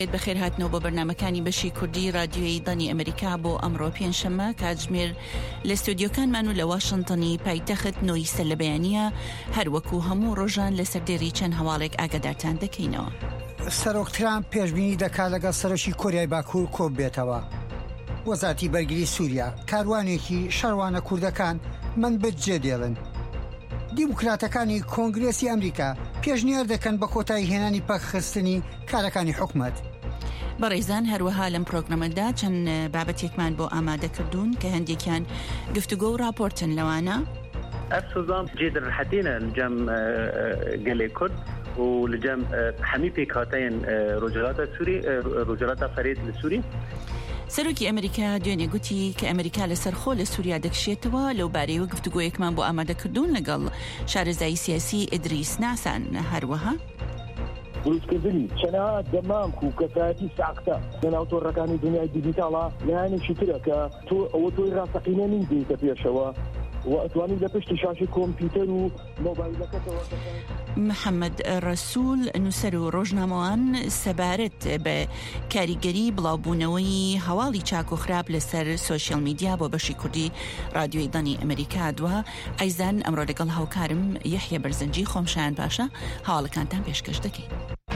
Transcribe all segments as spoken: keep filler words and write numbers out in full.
بەخێر هاتنەوە بە بەرنامەکانی بەشی کوردی رادیۆی دانی ئەمریکا بۆ ئەمڕۆ پێنجشەممە کاتژمێر لە ستودیۆکانمان و لە واشنتنی پایتەخت نۆیسە لە بەیانیە هەروەکو هەموو ڕۆژان لە سەردێری چەند هەواڵێک ئاگادارتان دەکەینەوە. سەرۆک ترامپ پێشبینی دەکات لەگەڵ سەرۆکی کۆریای باکوور کۆب بێتەوە. وەزارەتی بەرگری سووریا کاروانێکی شەڕوانە کوردەکان منبەت جێ دێڵن. دیموکراتەکانی کۆنگرێسی ئەمریکا پێشنیار دەکەن بە کۆتایی هێنانی پەخستنی کارەکانی حکومەت. بەڕێزان هەروەها لەم پرۆگرامەدا چەند بابەتێکمان بۆ ئامادەکردوون کە هەندێکیان گفتوگۆ و راپۆرتن لەوانە. السوزان جدر حتينا لجم قلي كرد ولجم حمي بيك هاتين رجالات السوري رجالات فريد السوري. سەرۆکی ئەمریکا دوێنێ گوتی کە ئەمریکا لەسەر خۆ لە سووریا دەکشێتەوە لەو بارەیەوە گفتوگۆیەکمان بۆ ئامادەکردوون لەگەڵ شارەزایی سیاسی ئیدریس ناسان. هەروەها دروستکردنی چەنە دەمام و کەسایەتی ساختە لەناو تۆڕەکانی دنیای دیجیتاڵە لایەنێکی ترە کە تۆ ئەوە تۆی ڕاستەقینە نین دێتە پێشەوە و ئەتوانی لە پشتی شاشی کۆمپیوتەر و مۆبایلەکەتەوە. محەممەد ڕەسوول نووسەر و ڕۆژنامەوان سەبارەت بە کاریگەری بڵاوبوونەوەی هەواڵی چاک و خراپ لەسەر سۆشیال میدیا بۆ بەشی کوردی رادیۆی دانی ئەمریکا دووە. ئەیزان ئەمڕۆ لەگەڵ هاوکارم یەحیە بەرزەنجی خۆمشایان باشە هەواڵەکانتان پێشکەش دەکەین.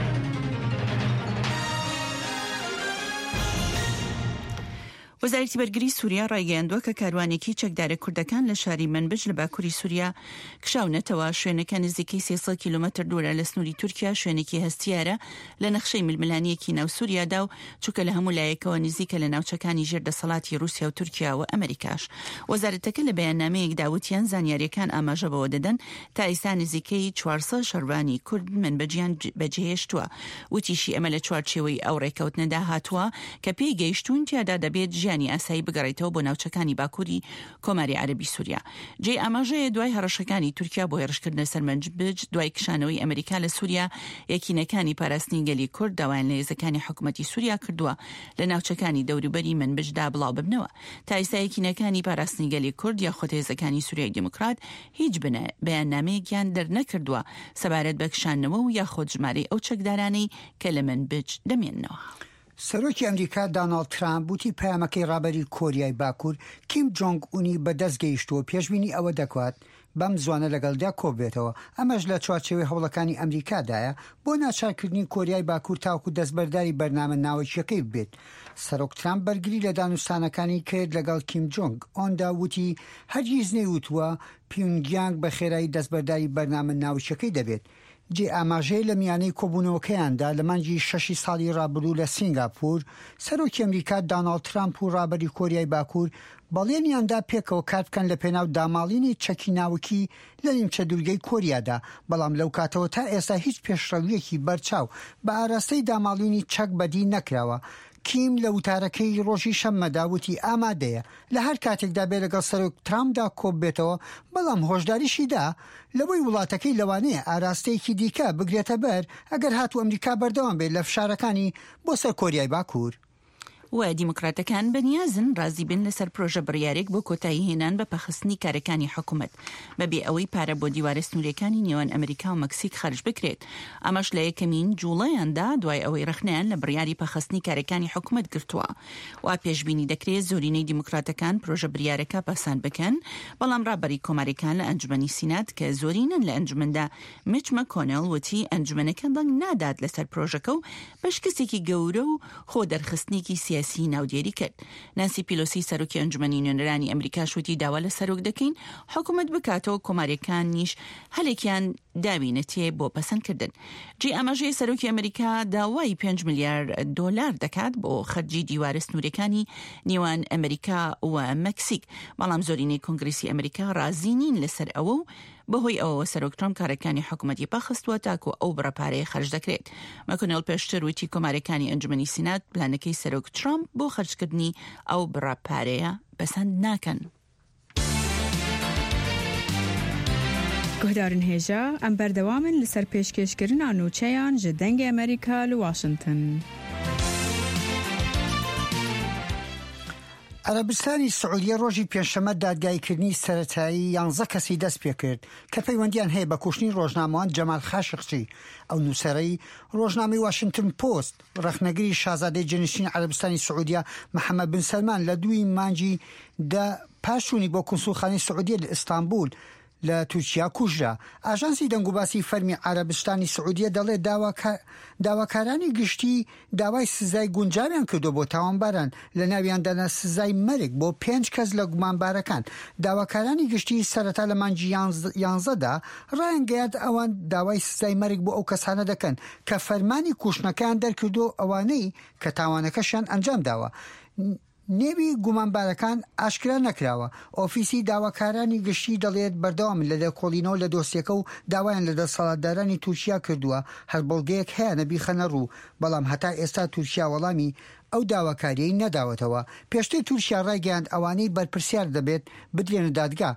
وەزارەتی بەرگری سووریا ڕایگەیاندووە کە کاروانێکی چەکدارە کوردەکان لە شاری منبج لە باکووری سووریا کشاونەتەوە. شوێنەکە نزیکەی سێسەد کیلۆمەتر دوورە لە سنووری تورکیا، شوێنێکی هەستیارە لە نەخشەی ململانیەکی ناو سووریادا و چووکە لە هەموو لایەکەوە نزیکە لە ناوچەکانی ژێردەسەڵاتی رووسیا و تورکیا و ئەمریکاش. وەزارەتەکە لە بەیاننامەیەک داوتیان زانیاریەکان ئاماژە بەوە دەدەن تا ئێستا نزیکەی چوارسەد شەڕوانی کورد منبجیان بەجێهێشتووە. وتیشی ئەمە لە چوارچێوەی ئەو ڕێکەوتنەدا هاتووە کە پێی گەیشتوون تیادا دەبێت ژیانی ئاسایی بگەڕێتەوە بۆ ناوچەکانی باکووری کۆماری عەربی سووریا. جێ ئاماژەیە دوای هەڕەشەکانی تورکیا بۆ هێرشکردنە سەر منبج دوای کشانەوەی ئەمریکا لە سووریا یەکینەکانی پاراستنی گەلی کورد داوایان لە هێزەکانی حکوومەتی سووریا کردووە لە ناوچەکانی دەوروبەری منبجدا بڵاو ببنەوە. تا ئێستا یەکینەکانی پاراستنی گەلی کورد یاخود هێزەکانی سووریای دموکرات هیچ بنە بەیاننامەیەکیان دەرنەکردووە سەبارەت بە کشانەوە و یاخود ژمارەی ئەو چەکدارانەی کە لە منبج دەمێننەوە. سەرۆکی ئەمریکا داناڵد ترامپ وتی پەیامەکەی ڕابەری کۆریای باکوور کیم جۆنگ ئونی بەدەست گەیشتووە پێشبینی ئەوە دەکوات بەم زوانە لەگەڵدا کۆبێتەوە. ئەمەش لە چوارچێوەی هەوڵەکانی ئەمریکادایە بۆ ناچارکردنی کۆریای باکوور تاوکو دەستبەرداری بەرنامە ناوەکیەکەی بێت. سەرۆک ترامپ بەرگری لە دانوستانەکانی کرد لەگەڵ کیم جۆنگ ئۆندا وتی هەرگیز نەیوتووە پیونگیانگ بە خێرایی دەستبەرداری بەرنامە ناوچەکەی دەبێت. جێ ئاماژەی لە میانەی کۆبوونەوەکەیاندا لە مانگی شەشی ساڵی ڕابردوو لە سینگاپور سەرۆکی ئەمریکا داناڵد ترامپ و ڕابەری کۆریای باکوور بەڵێنیاندا پێکەوە کار بکەن لە پێناو داماڵینی چەکی ناوکی لە نیمچە دوورگەی کۆریادا. بەڵام لەو کاتەوە تا ئێستا هیچ پێشڕەویەکی بەرچاو بە ئاراستەی داماڵینی چەک بەدی نەکراوە. کیم لە وتارەکەی ڕۆژی شەممەدا وتی ئامادەیە لە هەر کاتێکدا بێ لەگەڵ سەرۆک ترامپدا کۆب بێتەوە، بەڵام هۆشداریشیدا لەوەی وڵاتەکەی لەوانەیە ئاراستەیەکی دیکە بگرێتە بەر ئەگەر هاتوو ئەمریکا بەردەوام بێت لە فشارەکانی بۆ سەر کۆریای باکوور. و دیموکراتەکان بەنیازن ڕازی بن لەسەر پرۆژە بڕیارێک بۆ کۆتایی هێنان بە پەخستنی کارەکانی حکوومەت بەبێ ئەوەی پارە بۆ دیوارە سنوورەکانی نێوان ئەمریکا و مەکسیک خەرج بکرێت. ئەمەش لە یەکەمین جوڵەیاندا دوای ئەوەی ڕخنیان لە بڕیاری پەخستنی کارەکانی حکوومەت گرتووە. و پێشبینی دەکرێت زۆرینەی دیموکراتەکان پرۆژە بڕیارەکە پەسەند بکەن، بەڵام ڕابەری کۆماریەکان لە ئەنجومەنی سینات کە زۆرینن لە ئەنجومەندا میچ مەکۆنێل وتی ئەنجومەنەکە دەنگ نادات لەسەر پرۆژەکە و بەشکستێکی گەورە و خۆ دەرخستنێکی سیاسی ناودێری کرد. نانسی پیلۆسی سەرۆکی ئەنجومەنی نوێنەرانی ئەمریکا شوتی داوا لە سەرۆک دەکەین حکوومەت بکاتەوە کۆماریەکان نیش هەلێکیان داوینەتێ بۆ پەسەندکردن. جێ ئاماژەی سەرۆکی ئەمریکا داوای پێنج ملیار دۆلار دەکات بۆ خەرجی دیوارە سنوورەکانی نێوان ئەمریکا و مەکسیک، بەڵام زۆرینەی کۆنگرێسی ئەمریکا ڕازی نین لەسەر ئەوە و بەهۆی ئەوەوە سەرۆک ترامپ کارەکانی حکوومەتی پاخستووە تاکو ئەو بڕەپارەیە خەرج دەکرێت. مەکۆنێل پێشتر وتی کۆماریەکانی ئەنجومەنی سینات پلانەکەی سەرۆک ترامپ بۆ خەرجکردنی ئەو بڕەپارەیە پەسەند ناکەن. گهدارن هێژە ئەم بەردەوامن لەسەر پێشکەشکردنا نووچەیان ji dengê ئەمریکا li Washington. عەرەبستانی سعودیە ڕۆژی پێنجشەممە دادگایکردنی سەرەتایی یانزە کەسی دەست پێ کرد کە پەیوەندیان هەیە بە کوشتنی ڕۆژنامەوان جەمال خاشقچی ئەو نووسەرەی ڕۆژنامەی واشنگتن پۆست ڕەخنەگری شازادەی جێنشین عەرەبستانی سعودیە محەممەد بن سەلمان لە دووی مانجی دا پاشوونی بۆ کونسوڵخانەی سعودیە لە ئیستانبول لە تورکیا کوژرا. ئاژانسی دەنگوباسی فەرمی عەرەبستانی سعودیە دەڵێ داواکارانی گشتی داوای سزای گونجاویان کردو بۆ تاوانباران لە ناویاندانا سزای مەرگ بۆ پێنج کەس لە گومانبارەکان. داواکارانی گشتی سەرەتا لە مانجی یانزەدا ڕایانگەیاند ئەوان داوای سزای مەرگ بۆ ئەو کەسانە دەکەن کە فەرمانی کوشتنەکان دەرکردو ئەوانەی کە تاوانەکەشیان ئەنجام داوە. نێوی گومانبارەکان ئاشکرا نەکراوە. ئۆفیسی داواکارانی گشتی دەڵێت بەردەوام لە دەرکۆڵینەوە لە دۆسیەکە و داوایان لە دەسەڵاتدارانی تورکیا کردووە هەر بەڵگەیەک هەیە نەبی خەنە ڕوو، بەڵام هەتا ئێستا تورکیا وەڵامی ئەو داواکاریەی نەداوەتەوە. پێشتر تورکیا ڕایگەیاند ئەوانەی بەرپرسیار دەبێت بدرێنە دادگا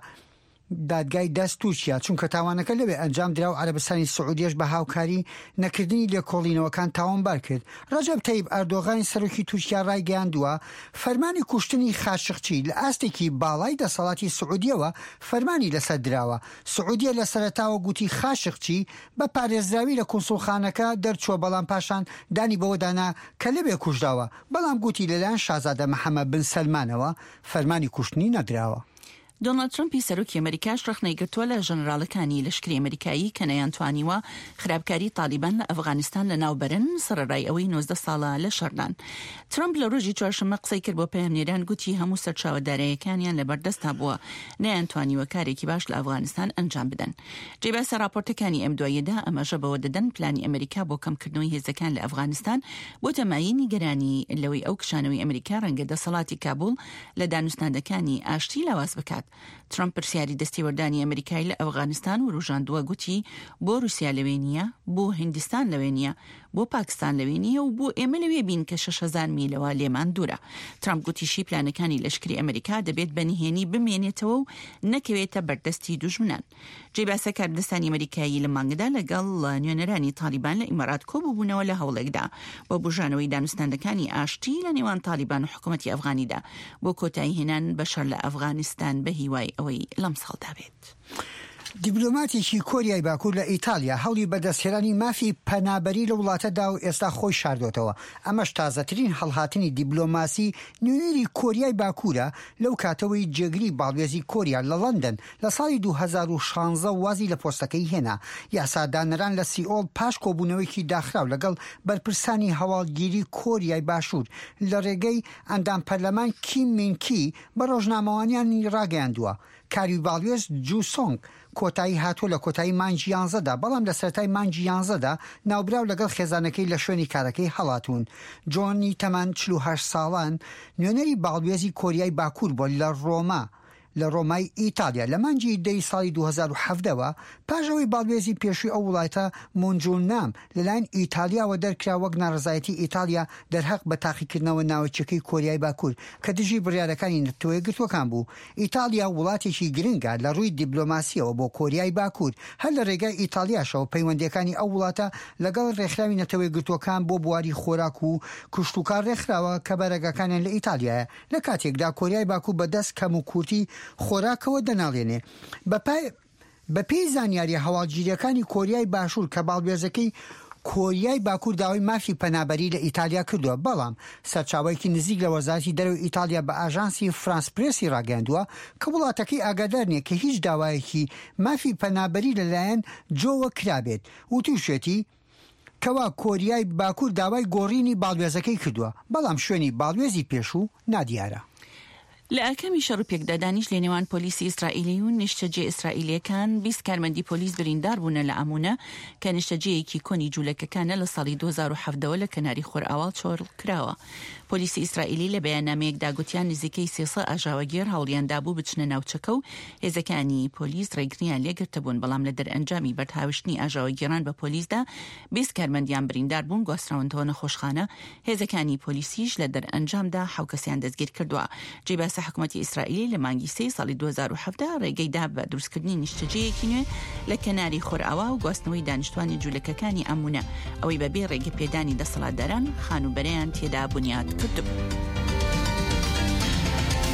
دادگای دەست تورکیا چونکە تاوانەکە لەوێ ئەنجام درا و عەرەبستانی سعودیەش بە هاوکاری نەکردنی لێکۆڵینەوەکان تاوانبار کرد. ڕەجەب تەیب ئەردۆغانی سەرۆکی تورکیا ڕایگەیاندووە فەرمانی کوشتنی خاشقچی لە ئاستێکی باڵای دەسەڵاتی سعودیەوە فەرمانی لەسەر دراوە. سعودیە لە سەرەتاوە گوتی خاشقچی بە پارێزراوی لە کونسوڵخانەکە دەرچووە، بەڵام پاشان دانی بەوەدانا کە لەبێ کوژداوە، بەڵام گوتی لەلایەن شازادە محەممەد بن سەلمانەوە فەرمانی کوشتنی نەدراوە. دۆنالد ترامپی سەرۆکی ئەمریکاش ڕخنەی گرتووە لە ژەنەراڵەکانی لەشکری ئەمریکایی کە نەیانتوانیوە خراپکاری تالیبان لە ئەفغانستان لە ناوبەرن سەرەڕای ئەوەی نۆزدە ساڵە لە شەردان. ترامپ لە ڕۆژی چوارشەممە قسەی کرد بۆ پەیامنێران، گوتی هەموو سەرچاوەداراییەکانیان لەبەردەستا بووە، نەیانتوانیوە کارێکی باش لە ئەفغانستان ئەنجام بدەن. جێباسە راپۆرتەکانی ئەم دواییدا ئەمەژە بەوە دەدەن پلانی ئەمریکا بۆ کەمکردنەوەی هێزەکان لە ئەفغانستان بۆ تەمایی نیگەرانی لەوەی ئەو کشانەوەی ئەمریکا ڕەنگە دەسەڵاتی کابول لە دانوستاندەکانی ئاشتی لاواز بکات. ترامپ پرسیاری دەستێوەردانی ئەمریکای لە ئەفغانستان و ڕوژاندووە، گوتی بۆ رووسیا لەوێ نیە، بۆ هیندستان لەوێ نیە، بۆ پاکستان لەوێ نیە و بۆ ئێمە لەوێ بین کە شەش هەزار میلەوە لێمان دوورە. ترامپ گوتیشی پلانەکانی لەشکری ئەمریکا دەبێت بەنهێنی بمێنێتەوە و نەکەوێتە بەردەستی دوژمنان. جێباسە کاردەستانی ئەمریکایی لە مانگدا لەگەڵ نوێنەرانی تالیبان لە ئیمارات کۆبووبوونەوە لە هەوڵێکدا بۆ بژانەوەی دانوستاندەکانی ئاشتی لە نێوان تالیبان و حکوومەتی ئەفغانیدا بۆ کۆتایی هێنان بەشەر لە ئەفغانستان بە هیوای ئەوەی لەم ساڵدا بێت. دیبلۆماتێکی کۆریای باکوور لە ئیتالیا هەوڵی بەدەستهێنانی مافی پەنابەری لە وڵاتەدا و ئێستا خۆی شاردوتەوە. ئەمەش تازەترین هەڵهاتنی دیبلۆماسی نوێنەری کۆریای باکوورە لەو کاتەوەی جێگری باڵێزی کۆریا لە لەندەن لە ساڵی دوو هەزار و شانزە وازی لە پۆستەکەی هێنا. یاسادانەران لە سیئۆڵ پاش کۆبوونەوەیکی داخراو لەگەڵ بەرپرسانی هەواڵگیری کۆریای باشوور لە ڕێگەی ئەندام پەرلەمان کیم مینکی بە ڕۆژنامەوانیانی ڕاگەیاندووە. کاروی باڵێز جوسۆنگ کۆتایی هاتووە لە کۆتایی مانجی یانزەدا، بەڵام لە سەرەتای مانجی یانزەدا ناوبراو لەگەڵ خێزانەکەی لە شوێنی کارەکەی هەڵاتون. جۆنی تەمان چل و هەشت ساڵان نوێنەری باڵێزی کۆریای باکوور بۆ لە ڕۆما لە ڕۆمای ئیتالیا لە مانجی دەی ساڵی دوو هەزار و هەفتەوە پاژەوەی باڵێزی پێشووی ئەو وڵاتە مۆنجۆل نام لەلایەن ئیتالیاوە دەرکرا وەک ناڕزایەتی ئیتالیا دەرهەق بە تاقیکردنەوە ناوچەکەی کۆریای باکوور کە دژی بڕیارەکانی نەتەوەی گرتوەکان بوو. ئیتالیا وڵاتێکی گرنگە لە ڕووی دیبلۆماسیەوە بۆ کۆریای باکوور، هەر لە ڕێگای ئیتالیاشەوە پەیوەندیەکانی ئەو وڵاتە لەگەڵ ڕێکخراوی نەتەوەی گرتوەکان بۆ بواری خۆراک و کشتوکار ڕێکخراوە کە بەرەگەکانیان لە ئیتالیایە. لە کاتێکدا کۆریای باکوور بەدەست کەم و کورتی خۆراکەوە دەناڵێنێ. بە پێی زانیاری هەواڵگیریەکانی کۆریای باشوور کە باڵێزەکەی کۆریای باکوور داوای مافی پەنابەری لە ئیتالیا کردووە، بەڵام سەرچاوەیەکی نزیک لە وەزارەتی دەرەوەی ئیتالیا بە ئاژانسی فرانس پرێسی ڕاگەاندووە کە وڵاتەکەی ئاگادار نییە کە هیچ داوایەکی مافی پەنابەری لەلایەن جۆوە کرابێت و تووشێتی کەوا کۆریای باکوور داوای گۆڕینی باڵێزەکەی کردووە، بەڵام شوێنی باڵێزی پێشوو نادیارە. لە ئەکەمی شەڕ و پێکدادانیش لە نێوان پۆلیسی ئیسرائیلی و نیشتەجێ ئیسرائیلیەکان بیست کارمەندی پۆلیس بریندار بوونە لە ئامونە کە نیشتەجەیەکی کۆنی جوولەکەکانە لە ساڵی دوو هەزار و هەفتەوە لە کەناری خۆرئاوا چۆڕ کراوە. پۆلیسی ئیسرائیلی لە بەیاننامەیەکدا گوتیان نزیکەی سێسە ئاژاوەگێر هەوڵیاندا بوو بچنە ناوچەکە و هێزەکانی پۆلیس ڕێگریان لێگرتە بوون، بەڵام لە دەرئەنجامی بەرهاوشتنی ئاژاوەگێران بە پۆلیسدا بیست کارمەندیان بریندار بوون، گواستراونەوە نەخۆشخانە. هێزەکانی پۆلیسیش لە دەرئەنجامدا حەو کەسیان دەستگیر کردووە. جێباسە حکوومەتی ئیسرائیلی لە مانگی سێ ساڵی دوو هەزار و هەفت ڕێگەیدا بە دروستکردنی نیشتەجەیەکی نوێ لە کەناری خۆرئاوا و گواستنەوەی دانیشتوانی جوولەکەکانی ئەمونە، ئەوەی بەبێ ڕێگە پێدانی دەسەڵاتداران خانوبەرەیان تێدا بنیاد کردبوو.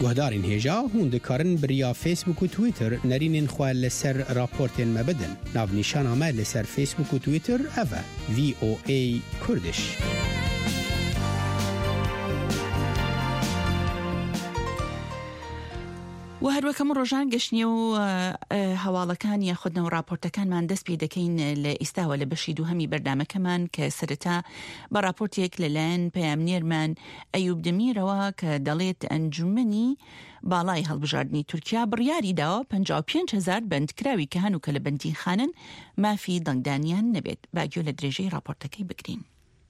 گهدارین هجا هون دکارن بریا فیسبوک و تویتر نرینین خواه لسر راپورتین مبدن. ناو نشان آمد لسر فیسبوک و تویتر اوه وی او ای کردش. و هەروەکەم ڕۆژان گەشتنی و هەواڵەکان یاخودنەوە راپۆرتەکانمان دەست پێ دەکەین لە ئێستاوە لە بەشی دووهەمی بەردامەکەمان کە سەرەتا بە راپۆرتێک لەلایەن پەیامنێرمان ئەیوب دەمیرەوە کە دەڵێت ئەنجومەنی باڵای هەڵبژاردننی تورکیا بڕیاری داوە پەنجاو و پێنج هەزار بەندکراوی کە هەنوو کە لە بەندی خانن مافی دەنگدانیان نەبێت. باگوێ لە درێژەی راپۆرتەکەی بگرین.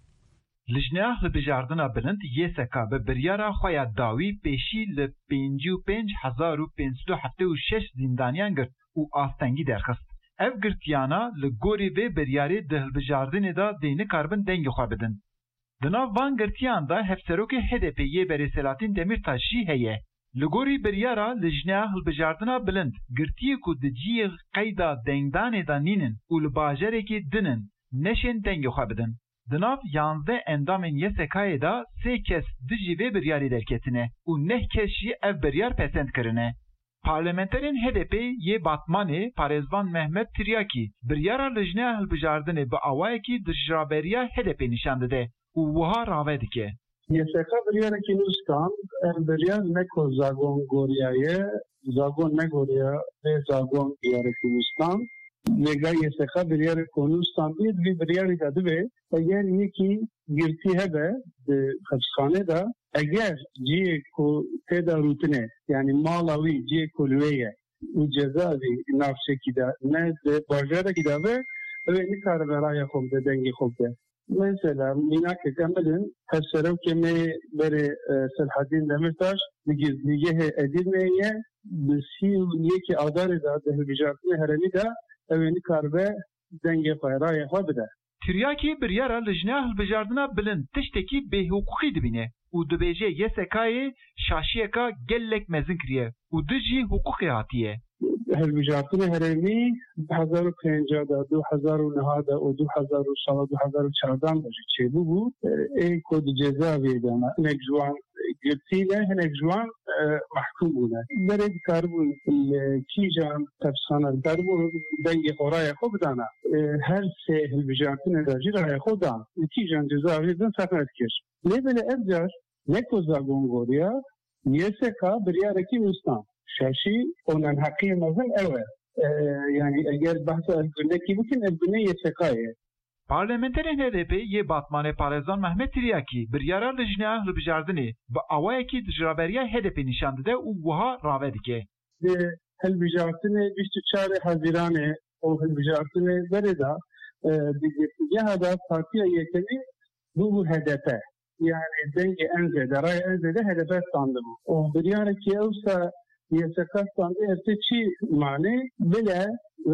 لجنه هەڵبژاردنە بلند یسکا بە بریارە خۆیان داوی پێشی لە پێنج و پێنج هەزار و پێنجسەد و هەفتە و شەش زیندانیان گرت و ئاستەنگی دەرخست. ئەو گرتیانە لە گۆری vê بریارê di hilbijartinê da dê nikarbin dengê xwe bidin. Di nav van girtiyan da hevserokê H D P yê Berêselatin Demirtaş jî heye. Li gorî biryara lejneya hilbijardina bilind girtiyê ku di ciyê qeyda dengdanê da nînin û li bajarekê dinin neşên dengê xwe bidin. Di nav yanzdeh endamên yesakayê da sê kes di jî vê biryarê derketine û neh kes jî ev biryar pesend kirine. Parlamenterên H D P yê Batmanê Parêzvan Mehmet Tiryakî biryara lejneya hilbijardinê bi awayekî di jiraberiya H D P nîşan dide û wiha rave dike. Yesaka biryarekî nûstan ev biryar neko zagon goriyaye zagon negoriya vê zagon biryarekî nûstan Lega yesaka biryarê konûstan bî vê biryarê da dibe eger yekî girtî hebe di hepsxanê da eger ciyê ku têda rûtine yani mala wî ciyê ku li wê ye û ceza wî navçekî da ne di bajarekî da ve ew ê nikaribe raya xwe bide dengê xwe bide. Mesela mînakek em bilin hevserokê me berê Selhadîn Demirtaş li gizlîgehê Edirneyê bi sî û yekî adarê da di hilbijartinê herêmî da ew ê nikaribe dengê xwe raya xwe bide. Tiryakî biryara lejneya hilbijardina bilind tiştekî bêhukukî dibîne û dibêje yesakayê şaşiyeka gelek mezin kiriye û di jî hukukê hatiye. Hilbijartinê herêmî di hezar û pênca da du hezar û niha da û du hezar û sala du hezar û çardan da jî çêbû bû ê ku di ceza wê de hinek ji wan girtîne hinek ji wan mehkûm bûne. Berê dikaribûn li kîjan tefsana dikaribûn dengê xwe raya xwe bidana. Her sê hilbijartinê da jî raya xwe dan. Li kîjan ceza wê din sef nedikir. Lê bile ev car neko zagon goriya yeseka biryarekî nûstan. Şaşî onan heqiyê mezin ew e. Yani eger behsa evgunekî bikin evgunê yesakayê. Parlamenterên H D P yê Batmanê Parêzvan Mehmet Tiryakî biryara lejneya hilbijardinê bi awayekî di jiraberiya H D P nîşan dide û wiha rave dike. Di hilbijartinê bîst û çarê Hezîranê û hilbijartinê berê da di girtîgeha da partiya yekemî bû bû H D P. Yani dengê en zêde raya en zêde H D P standibû. û biryarekî ewsa yesaka standê ertê çi manê bile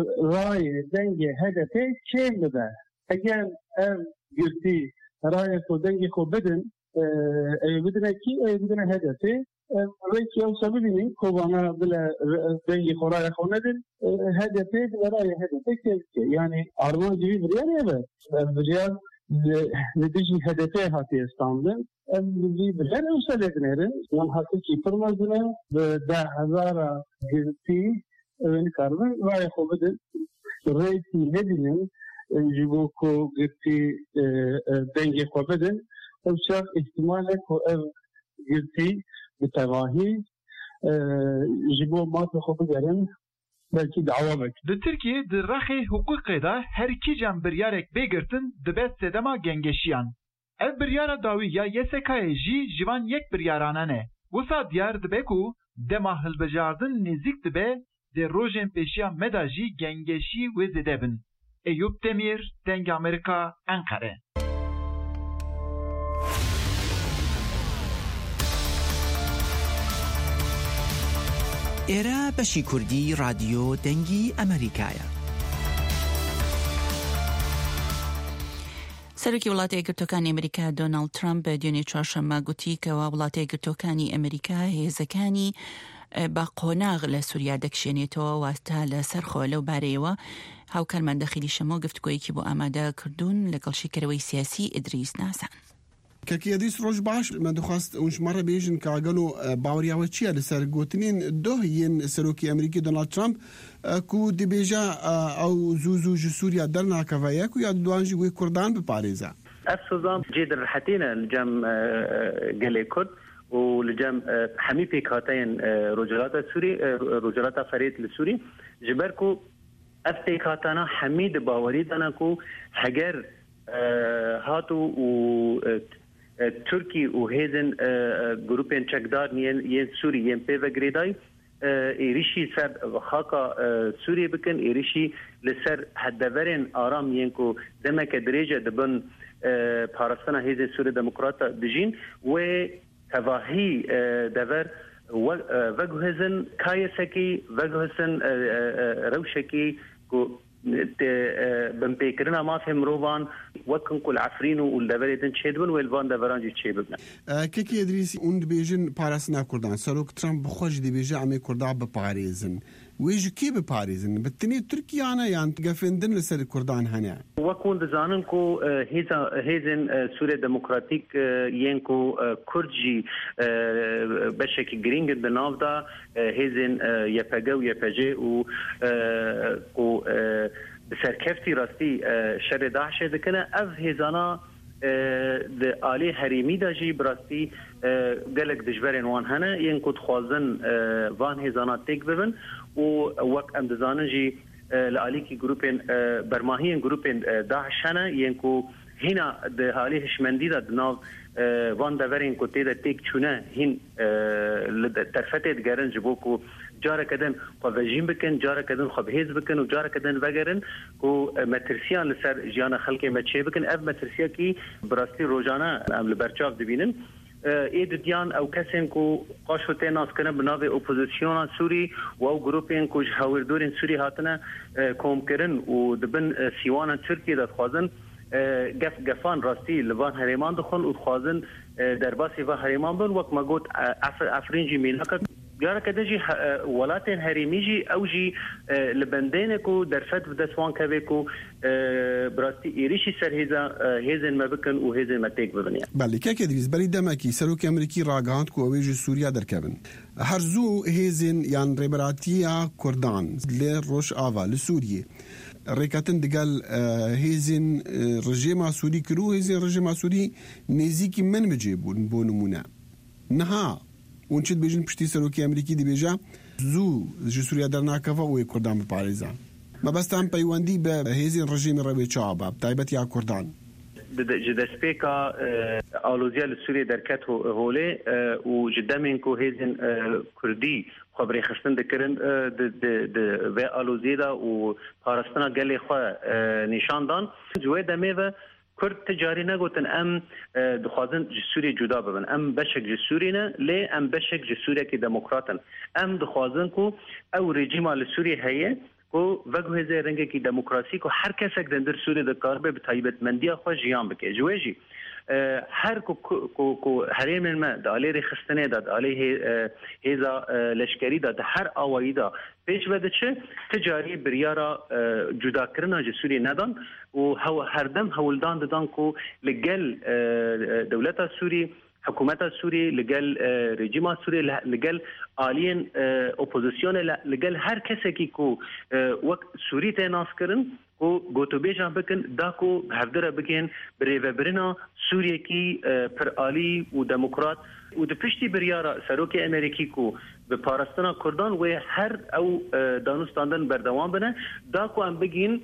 rayê dengê H D P kêm bide. Eger ev girtî raya ku dengê xwe bidin ew bidine kî ew bidine H D P rêkî ewsa bibînin ku wana bile dengê xwe raya xwe nedin H D P bile raya H D P kêm dike. Yani armancî wî biryarê hebe ev biryar li dijî H D P hatiye standin ev wî biryar ewsa lê dinêrin wan heqîqî pir mezin e bi deh hezara girtî ew ê nikaribin raya xwe bidin rêkî nebînin ji bo ku girtî dengê xwe bidin ew çar ihtimal e ku ev girtî bi tevahî ji bo matê xwe bigerin belkî dawa bikin. Di Tirkiye di rexê hukukê da her kîjan biryarek bêgirtin dibe sedema gengeşiyan. Ev biryara dawî ya yesakayê jî ji van yek biryaran e. Wisa diyar dibe ku dema hilbijardin nêzik dibe dê rojên pêşiya me da jî gengeşî wê zêde bin. Eyüp Demir, Deng Amerika, Ankara. ئێرە بەشی کوردی رادیۆ دەنگی ئەمریکایە. سەرۆکی وڵاتی یەکگرتووەکانی ئەمریکا دۆناڵد ترامپ بە دوێنێ چوارشەممە گوتی کەوا وڵاتی یەکگرتووەکانی ئەمریکا هێزەکانی بە قۆناغ لە سووریا دەکشێنێتەوە واتە لە سەرخۆ لەو بارەیەوە هاوکارمان دەخیلی شەمۆ گفتگۆیەکی بۆ ئامادە کردوون لەگەڵ شیکەرەوەی سیاسی ئیدریس ناسان. كاكي يديس روج باش ما دخواست ونش مرة بيجن كاقلو باوريا وچيا لسر قوتنين دوهين سروكي أمريكي دونالد ترامب كو دي بيجا أو زوزو جو سوريا درنا كفاياكو يا دوانجي وي كردان بباريزا أفسوزان جيدر حتينا الجم قلي كرد ولجم حمي بيك هاتين رجالات سوري رجالات فريد السوري جبركو افتيك هاتانا حميد باوري دانكو حجر هاتو و تركي وهيزن جروبين تشكدار ين سوري ين بيفا جريداي إيريشي سر خاكا سوري بكن إيريشي لسر هدفرين آرام ينكو دمك درجة دبن بارستانا هيزن سوري ديمقراطة بجين و تواهي دفر وجهزن كايسكي وجهزن روشكي كو بمبيكرنا ما فهم روبان وكن كل عفرين والدبريدن تشيدبن والفان دبرانجي تشيبن كيكي ادريس اون بيجن باراسنا كردان سروك ترامب بخوج دي بيجا عمي كردان بباريزن ويجو كي بباريزن بالتني تركيا انا يعني تقفندن لسر كردان هنا وكون دزانن كو هيزا هيزن سوريا ديمقراطيك ينكو كردجي بشكي جرينج بنافدا هيزن يفاجو يفاجي و كو بسركفتي راستي شر داعش ذكنا اف هيزانا د آلی حریمی دا جی براستی گلک دجبرین وان هنه ینکو تخوازن وان هزانات تیک ببن و وقت ام دزانن جی لآلی کی گروپین برماهین گروپین داعش هنه ینکو هنا د آلی هشمندی دا دناو وان دورین کو تیدا تیک چونه هین ترفتت گرن جبوکو جاره کدن خو رژیم بکن جاره کدن خو بهز بکن و جاره کدن وگرن کو مترسیان لسر جیان خلق مچه بکن اف مترسیا کی براستی روزانه ام لبرچاف دبینن اید دیان او کسین کو قاشوته ناس کنه بناو اپوزیسیون سوری و او گروپین کو جهوردورین سوری هاتنه کوم کرن و دبن سیوان ترکیه داد خوازن گف گفان راستی لوان هریمان دخل و خوازن درباسی و هریمان بن وقت ما گوت افرینجی میلاکت جارا كدجي ولاتين هريميجي اوجي لبندينكو درفت بدسوان كبيكو براستي ايريشي سر هيزا هيزن ما بكن وهيزن ما تيك ببنيا بالي كاك ادريس بري دمكي سروك امريكي راغاند كو اويجي سوريا دركبن هرزو هيزن يان ريبراتيا كردان لروش افا لسوريا ريكاتن دقال هيزن رجيما سوري كرو هيزن رجيما سوري نزيكي من بجيبون بونمونا نها ونشد بيجن بشتي سروكي أمريكي دي بيجا زو جو سوريا درنا كفا وي كردان بباريزان ما بس تام بيواندي بهيزين رجيم الربي شعبا بتايبت يا كردان جدسبيكا آلوزيا لسوريا دركت هولي وجدامينكو هيزين كردي خبري خستن دكرن د د و آلوزيدا وبارستنا قالي خوا نشان دان جوه دميوه کرد تجاری نگوتن ام دخوازن جسوری جدا ببن ام بشک جسوری نه لی ام بشک جسوری که دموکراتن ام دخوازن کو او رژیم آل سوری هیه کو وجه زي رنگه کی دموکراسی کو هر کس اک دندر سوری د کاربه به تایبت مندی خو جیان بکه جوجی هر کو کو کو حریم ما د علی خستنه د علی هیزا لشکری د هر اوایدا پیش بده چه تجاری بریارا جدا کرنا جسوری ندان و هو هر دم هولدان ددان کو لگل دولت سوری حکومت سوری لگل رژیم سوری لگل آلین اپوزیسیون لگل هر کسی کی کو وقت سوری تناس کرن کو گوتو بیجا بکن دا کو هفدره بکن بریو برنا سوریه کی پر آلی و دموکرات و د پشتی بریارا سروک امریکی کو به پارستان کردان و هر او دانستاندن بردوام بنه دا کو ام بگین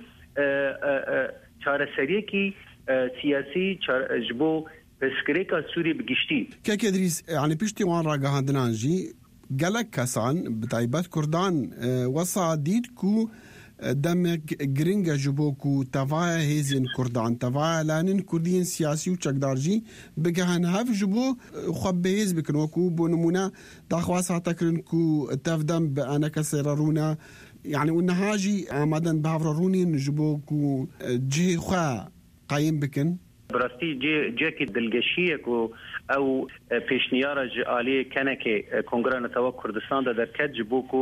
چاره سریه کی سیاسی جبو بسكريكا سوري بقشتي كيك ادريس يعني بيشتي وان راغا هاندنانجي قالك كسان بتايبات كردان وصا ديدكو دمك جرينجا جبوكو تفايا هيزن كردان تفايا لانين كردين سياسي وچكدارجي بگهن هف جبو خب هيز بكنوكو بونمونا داخواسا تكرنكو تفدم بانا كسررونا يعني ونهاجي عمدن بهافروني نجبوكو جي خوا قايم بكن براستی جی جاکی دلگشیه کو او پیشنیار جالی کنه که کنگره نتوا کردستان در کد جبو کو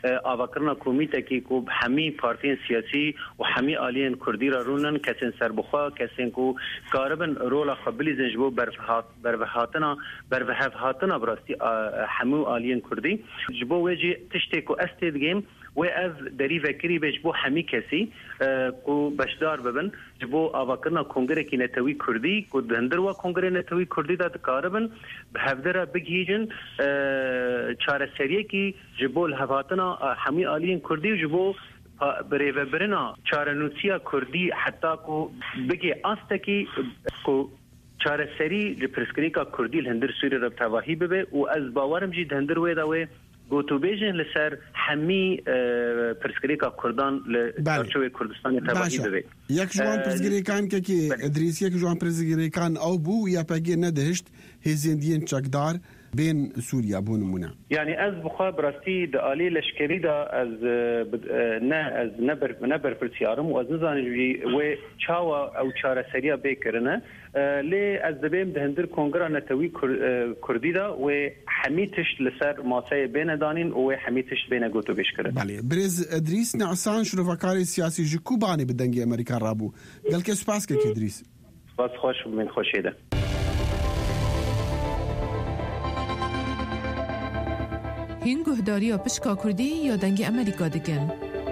آواکرنا کمیته کو همی پارتین سیاسی و همی آلین کردی را رونن کسین سربخوا کسین کو کاربن رول خبلی زنجبو برفهات برفهاتنا برفهاتنا براستی همو آلین کردی جبو وجه تشتی کو استید گیم و از دری فکری بجبو همی کسی کو بشدار ببن جبو آواکرنا کنگره کی نتوی کردی کو دندر و کنگره نتوی کردی داد کاربن به هفدره بگیجن چاره سریه کی جبو الهواتنا همی آلین کردی جبو بریو برنا چاره نوسیا کردی حتی کو بگی آستکی کو چاره سری لپرسکریکا کردی الهندر سوری رب تواهی ببه و از باورم جی دندر ویداوی گوتو بیجن لسر همی پرسکریکا کردان لچوی کردستان تواهی ببه یک جوان پرسکریکان که که ادریس یک جوان پرسکریکان او بو یا پاگی ندهشت هزیندین چکدار بین سوریا بونمونه یعنی از بخوا براستی د عالی لشکری دا از نه از نبر نبر پرسیارم و از نزانجوی و چاوا او چاره سریا بکرنه لی از دبیم دهندر کنگره نتوی کردی دا و حمیتش لسر ماسای بین دانین و حمیتش بین گوتو بیش کرد. بله برز ادریس نعسان شرفکاری سیاسی جکو بانی بدنگی امریکا رابو گل که سپاس که ادریس سپاس خوش من خوشیده. هین گهداری و پشکا کردی یا دنگ امریکا دکن؟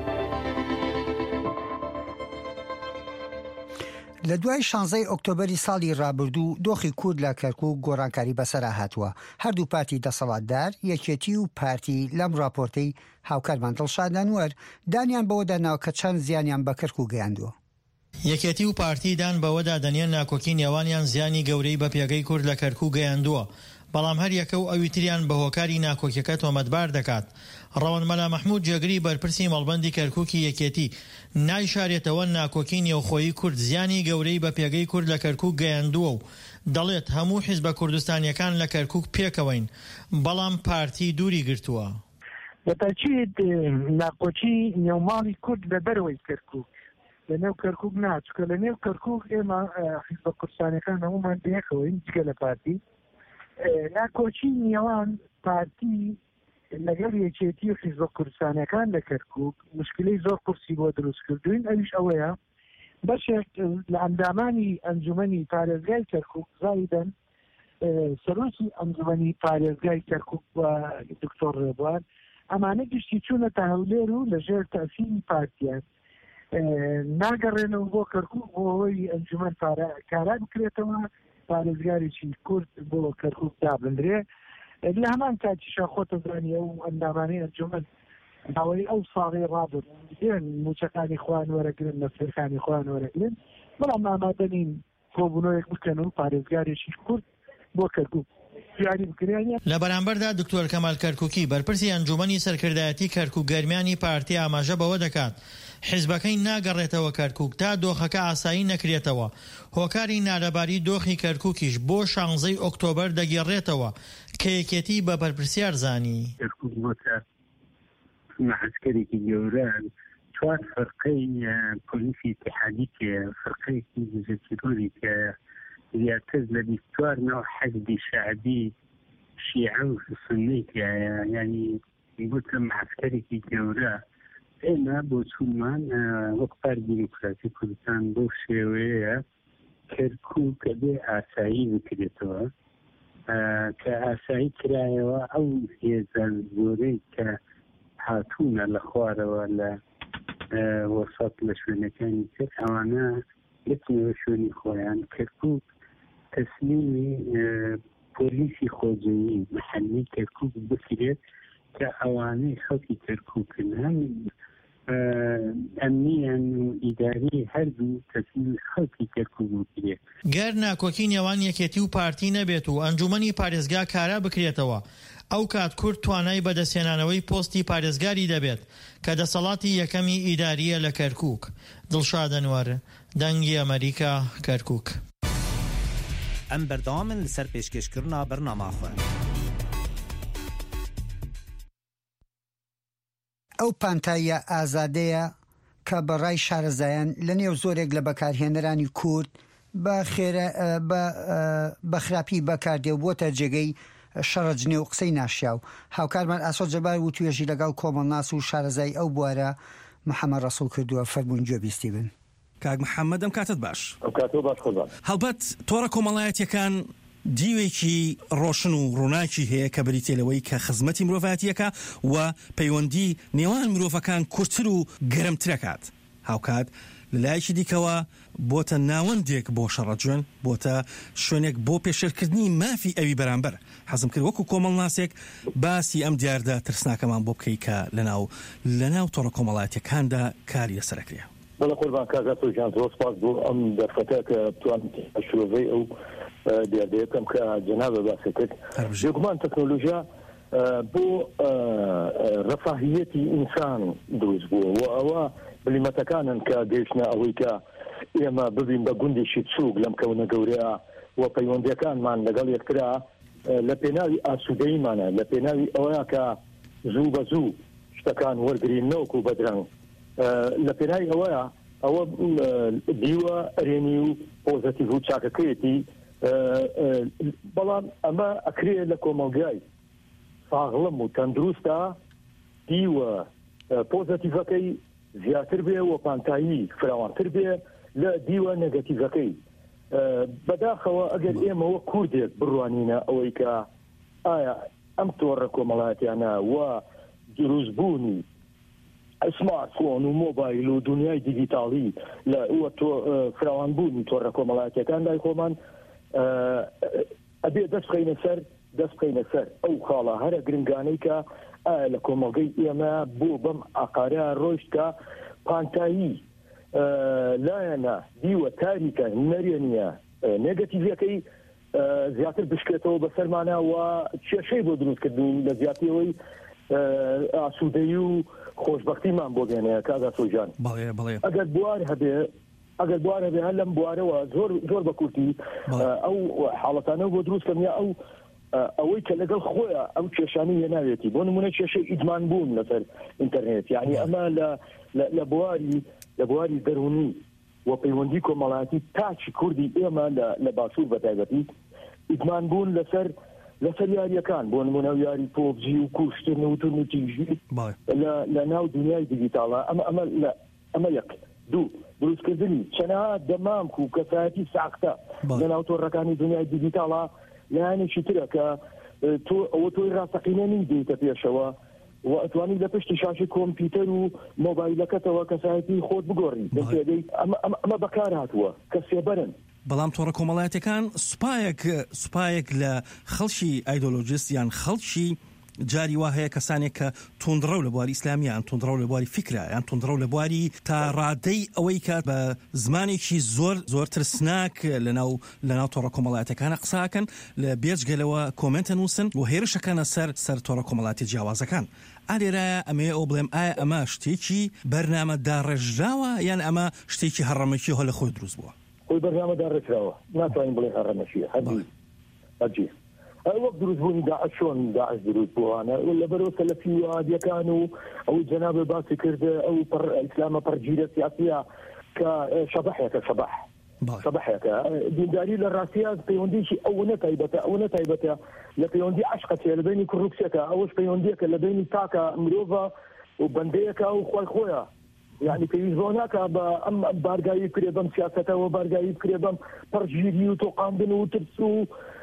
لە دوای شانزەی ئۆکتۆبەری ساڵی ڕابردوو دۆخی کورد لە کەرکووک گۆڕانکاری بەسەرا هاتووە. هەردوو پارتی دەسەڵاتدار یەکێتی و پارتی لەم راپۆرتەی هاوکارمان دڵشاد ئەنوەر دانیان بەوە داناوە کە چەند زیانیان بە کەرکووک گەیاندووە. یەکێتی و پارتی دان بەوەدا دەنێن ناکۆکی نێوانیان زیانی گەورەی بە پێگەی کورد لە کەرکووک گەیاندووە. بەڵام هەر یەکە و ئەوی تریان بە هۆکاری ناکۆکیەکە تۆمەتبار دەکات. ڕەوەندمەلا مەحموود جێگری بەرپرسی مەڵبەندی کەرکووکی یەکێتی نایشارێتەوە ناکۆکی نێوخۆیی کورد زیانی گەورەی بە پێگەی کورد لە کەرکووک گەیاندووە و دەڵێت هەموو حیزبە کوردستانیەکان لە کەرکووک پێکەوەین بەڵام پارتی دووری گرتووە. بەتاکید ناکۆچی نێوماڵی کورد لە بەرەوەی کەرکووک لە نێو کەرکووک ناچکە لە نێو کەرکووک ئێمە حیزبە کوردستانیەکان هەمومان پێکەوەین جگە لە پارتی ناکۆچی نێوان پارتی لەگەڵ یەکێتی و حیزبە کوردستانیەکان لە کەرکووک مشکلەی زۆر قورسی بۆ دروست کردوین ئەویش ئەوەیە بەشێک لە ئەندامانی ئەنجومەنی پارێزگای کەرکووک زایدەن سەرۆکی ئەنجومەنی پارێزگای کەرکووک و دکتۆر ڕێبوار ئەمانە گشتی چوونە تا هەولێر و لەژێر تەسیری پارتیان ناگەڕێنەوە بۆ کەرکووک بۆ ئەوەی ئەنجومەن کارا بکرێتەوە پارێزگارێکی کورد بۆ کەرکووک دابدرێ لە هەمان کاتیشە خۆتەزانانی ئەو ئەندامانەی ئەنجومەن داوای ئەو ساڵی ڕابردن دێن موچەکانی خوان وەرەگرن لە فێرخانی خوان وەرەگرن بەڵام ئامادەنین کۆبوونەوەیەک بکەن و پارێزگارێکی کورد بۆ کەرکووک لە بەرامبەردا دکتۆر کەمال کەرکووکی بەرپرسی ئەنجومەنی سەرکردایەتی کەرکووک گەرمیانی پارتی ئاماژە بەوە دەکات حیزبەکەی ناگەڕێتەوە کەرکووک تا دۆخەکە ئاسایی نەکرێتەوە. هۆکاری نالەباری دۆخی کەرکووکیش بۆ شانزەی ئۆکتۆبەر دەگێڕێتەوە کە یەکێتی بە بەرپرسیار زانی. کەرکووک بۆتە عسکەرێکی گەورە چوار فەرقەی پۆلیسی اتحادی کە فەرقەیەکی دژەتیرۆری کە زیاتر لە بیست و چوار نەوە حەزبی شەعبی شیعە و سوننی تایە یعنی بۆتە عسکەرێکی گەورە ئێمە بۆ چوونمان وەک پار دیموکراسی کوردستان بۆ شێوەیە کەرکووک کە بێ ئاسایی بکرێتەوە کە ئاسایی کرایەوە ئەو هێزە زۆرەی کە هاتوونە لە خوارەوە لە وەسەط لە شوێنەکانی تر ئەوانە بتنەوە شوێنی خۆیان کەرکووک تەسلیمی پۆلیسی خۆجەیی محەلی کەرکووک بکرێت کە ئەوانەی خەڵکی کەرکووکن هەم ئەمنیان و ئیداری هەردوو تەسلیمی خەڵکی کەرکووک بکرێت. گەر ناکۆکی نێوان یەکێتی و پارتی نەبێت و ئەنجومەنی پارێزگا کارا بکرێتەوە ئەو کات کورد توانای بەدەستێنانەوەی پۆستی پارێزگاری دەبێت کە دەسەڵاتی یەکەمی ئیداریە لە کەرکووک. دڵشاد ئەنوەر دەنگی ئەمریکا کەرکووک. ئەم بەردەوامن لەسەر پێشکەشکردنا بەرنامەخۆ. ئەو پانتایە ئازادەیە کە بەڕای شارەزایان لە نێو زۆرێک لە بەکارهێنەرانی کورد بە خراپی بەکاردێ بۆتە جێگەی شەڕەجنێ و قسەی ناشیا و هاوکارمان ئاسۆ جەبار و توێژی لەگەڵ کۆمەڵناس و شارەزای ئەو بوارە محەممەد ڕەسوڵ کردووە فەرمونون گوێ بیستی بن. کاک محەممەد ئەم کاتت باش هەڵبەت تۆڕە کۆمەڵایەتیەکان دیوێکی ڕۆشن و ڕووناکی هەیە کە بریتێلەوەی کە خزمەتی مرۆڤایەتیەکە و پەیوەندی نێوان مرۆڤەکان کورتتر و گەرمترەکات. هاوکات لەلایەکی دیکەوە بۆتە ناوەندێک بۆ شەڕەجوێن، بۆتە شوێنێک بۆ پێشێرکردنی مافی ئەوی بەرامبەر. حەزم کرد وەکو کۆمەڵناسێک باسی ئەم دیاردە ترسناکەمان بۆ بکەی کە لەناو لەناو تۆڕە کۆمەڵایەتیەکاندا کاری لەسەرەکرێ. بەڵە قوربان کاکە تۆ زۆر سپاس بۆ ئەم دەرفەتە کە بتوانیت شۆڤەی ئەو دیاردەیەکەم کە جەنابە باسی کرد. بێگومان تەکنۆلۆژیا بۆ ڕەفاهیەتی ئینسان دروست بووە و ئەوە بلیمەتەکانن کە گەیشتنە ئەوەی کە ئێمە ببین بە گوندێکی چووک لەم کەونە گەورەیە و پەیوەندیەکانمان لەگەڵ یەکترا لە پێناوی ئاسوودەیمانە، لە پێناوی ئەوەیە کە زوو بە زوو شتەکان وەرگرین نەوەکو بەدرەنگ، لە پێناوی ئەوەیە ئەوە دیوە ئەرێنی و پۆزەتیڤ و چاکەکەیەتی. بەڵام ئەمە ئەکرێ لە کۆمەلگای ساغڵم و تەندروستە دیوە پۆزەتیڤەکەی زیاتر بێ و پانتایی فراوانتر بێ لە دیوە نەگەتیڤەکەی. بەداخەوە ئەگەر ئێمە وە کوردێک بڕوانینە ئەوەی کە ئایا ئەم تۆڕە کۆمەڵایەتیانە و دروستبوونی سمارتفۆن و مۆبایل و دنیای دیجیتاڵی لە ئەوە فراوانبوونی تۆڕە کۆمەڵایەتیەکان لای خۆمان ئەبێ دەست بخەینە سەر دەست بخەینە سەر ئەو خاڵە هەرە گرنگانەی کە لە کۆمەلگەی ئێمە بۆ بەم ئاقارە ڕۆیشت کە پانتایی لایەنە دیوە تاریکە نەرێنیە نێگەتیڤەکەی زیاتر بشکێتەوە بەسەرمانە و کێشەی بۆ دروستکردن لە زیاتیەوەی ئاسوودەیی و خۆشبەختیمان بۆ بێنەیە کاگا سۆژان. ئەگەر بوار هەبێ ئەگەر بوار هەبێ هەر لەم بوارەوە زۆر زۆر بە کورتی ئەو حاڵەتانە بۆ دروستکەم یا ئەو ئەوەی کە لەگەڵ خۆیە ئەو کێشانی هێناوێتی بۆ نمونە کێشەی ئیدمان بوون لەسەر ئینتەرنێت، یعنی ئەمە لە بواری لە بواری دەرونی و پەیوەندی کۆمەڵایەتی تاچی کوردی ئێمە لە باشوور بەتایبەتی ئیدمان بوون لەسەر لەسەر یاریەکان بۆ نمونە یاری پۆبجی و کوشتن و تونوتیژی لە ناو دنیای دیجیتاڵە. ئەمە ئەمە ئەمە یەک دوو دروستکردنی چەنەها دەمامک و کەسایەتی ساختە لە ناو تۆڕەکانی دنیای دیجیتاڵە لایەنێکی ترە کە تۆ ئەوە تۆی ڕاستەقینەنی دێتە پێشەوە و ئەتوانی لە پشتی شاشی کۆمپیوتەر و مۆبایلەکەتەوە کەسایەتی خۆت بگۆڕی. ئەمە بەکار هاتووە کە سێبەرن. بەڵام تۆڕە کۆمەڵایەتەکان سوپایەک سوپایەک لە خەڵکی ئایدۆلۆژیست یان خەڵکی جاری وا هەیە کەسانێک کە توندڕە لە بواری ئیسلامیان توندڕە لە بواری فکرە یان توندڕە لە بواری تا ڕادەی ئەوەی کە بە زمانێکی زۆر زۆر ترسناک لەناو لەناو تۆڕە کۆمەڵایەتەکانە قساکەن لە بێجگەلەوە کۆمنتە نووسن و هێرشەکەنە سەر سەر تۆڕە کۆمەڵایەتی جیاوازەکان. ئالێرایە ئەمێ ئەو بڵێم ئایا ئەمە شتێکی بەرنامە داڕێژراوە یان ئەمە شتێکی هەڕەمەکی هەڵە خۆی دروست بووە؟ خۆی بەرنامە داڕێژراوە ناتوانین بڵێ هەڕەمەشیە هەردی هەرگیز. وەک دروستبوونی داعش چۆن داعش دروست بووانە لەبەرەوە سەلەفی و عادیەکان و ئەوەی جەنابێ باسی کردە ئەو ئیسلامە پەرگیرە سیاسیە کە شەبەحێکە شەبەح شەبەحێکە دینداری لە ڕاستیە پەیوەندیشی ئەوە تایبەتە ئەوە تایبەتە لە پەیوەندی عەشقەتێ لە بینی کوڕ و کچێکە ئەوەش پەیوەندیەکە لە بینی تاکە مرۆڤە و بەندەیەکە و خۆی خۆیە. یعنی پێویست بۆ ناکە بە ئەم بارگایی بکرێ بەم سیاسەتەوە بارگایی بکرێ بەم پەرگیری و تۆقاندن و ترس و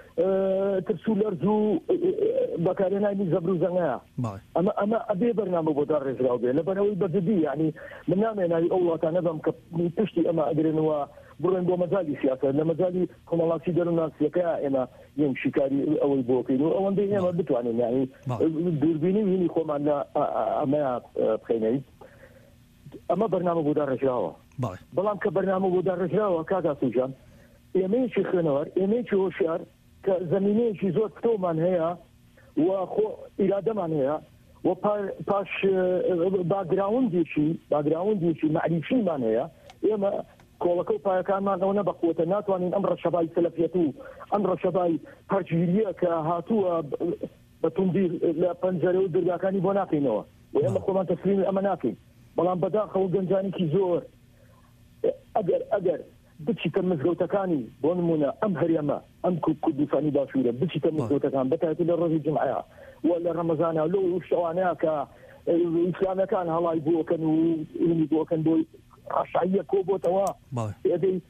ترس و لەرز و بەکارهێنانی زەبر و زەنگەیە. ئەمە ئەمە ئەبێ بەرنامە بۆ داڕێژراو بێ لەبەرەوەی بەجددی یعنی من نامێناوی ئەو وڵاتانە بەم کە پشتی ئەمە ئەگرێنەوە بڕێن بۆ مەجالی سیاسەت لە مەجالی کۆمەڵاتی دەروناسیەکەیە ئێمە یەم شیکاری ئەوەی بۆکەین و ئەوەندەی ئێمە بتوانین یعنی دووربینی وینی خۆمان لە ئەمەیە بخەینەوە. ئەمە بەرنامە بۆ داڕێژراوە. بەڵام کە بەرنامە بۆ داڕێژراوە کاکا سوژان ئێمەیەکی خوێنەوەر ئێمەیەکی هۆشیار کە زمینەیەکی زۆر کتۆمان هەیە و خۆ ئیرادەمان هەیە و پاش باگراوندێکی باگراوندێکی معریفیمان هەیە ئێمە کۆڵەکە و پایەکانمان ئەوە نەبەقوتە ناتوانین ئەم ڕەشەبای سەلەفیەت و ئەم ڕەشەبای پەرگیریە کە هاتووە بە توندی لە پەنجەرە و دەرگاکانی بۆ ناکەینەوە و ئێمە خۆمان تەسلیمی ئەمە ناکەین. بەڵام بەداخەوە گەنجانێکی زۆر ئەگەر ئەگەر بچیتە مزگەوتەکانی بۆ نمونە ئەم هەرێمە ام كردستاني باشوره بشي تموتان بتاتي للرجل الجمعه ولا رمضان لو شواناك الاسلام كان هلا يبو كانوا يبو كان بو رشعيه كوبو توا يدي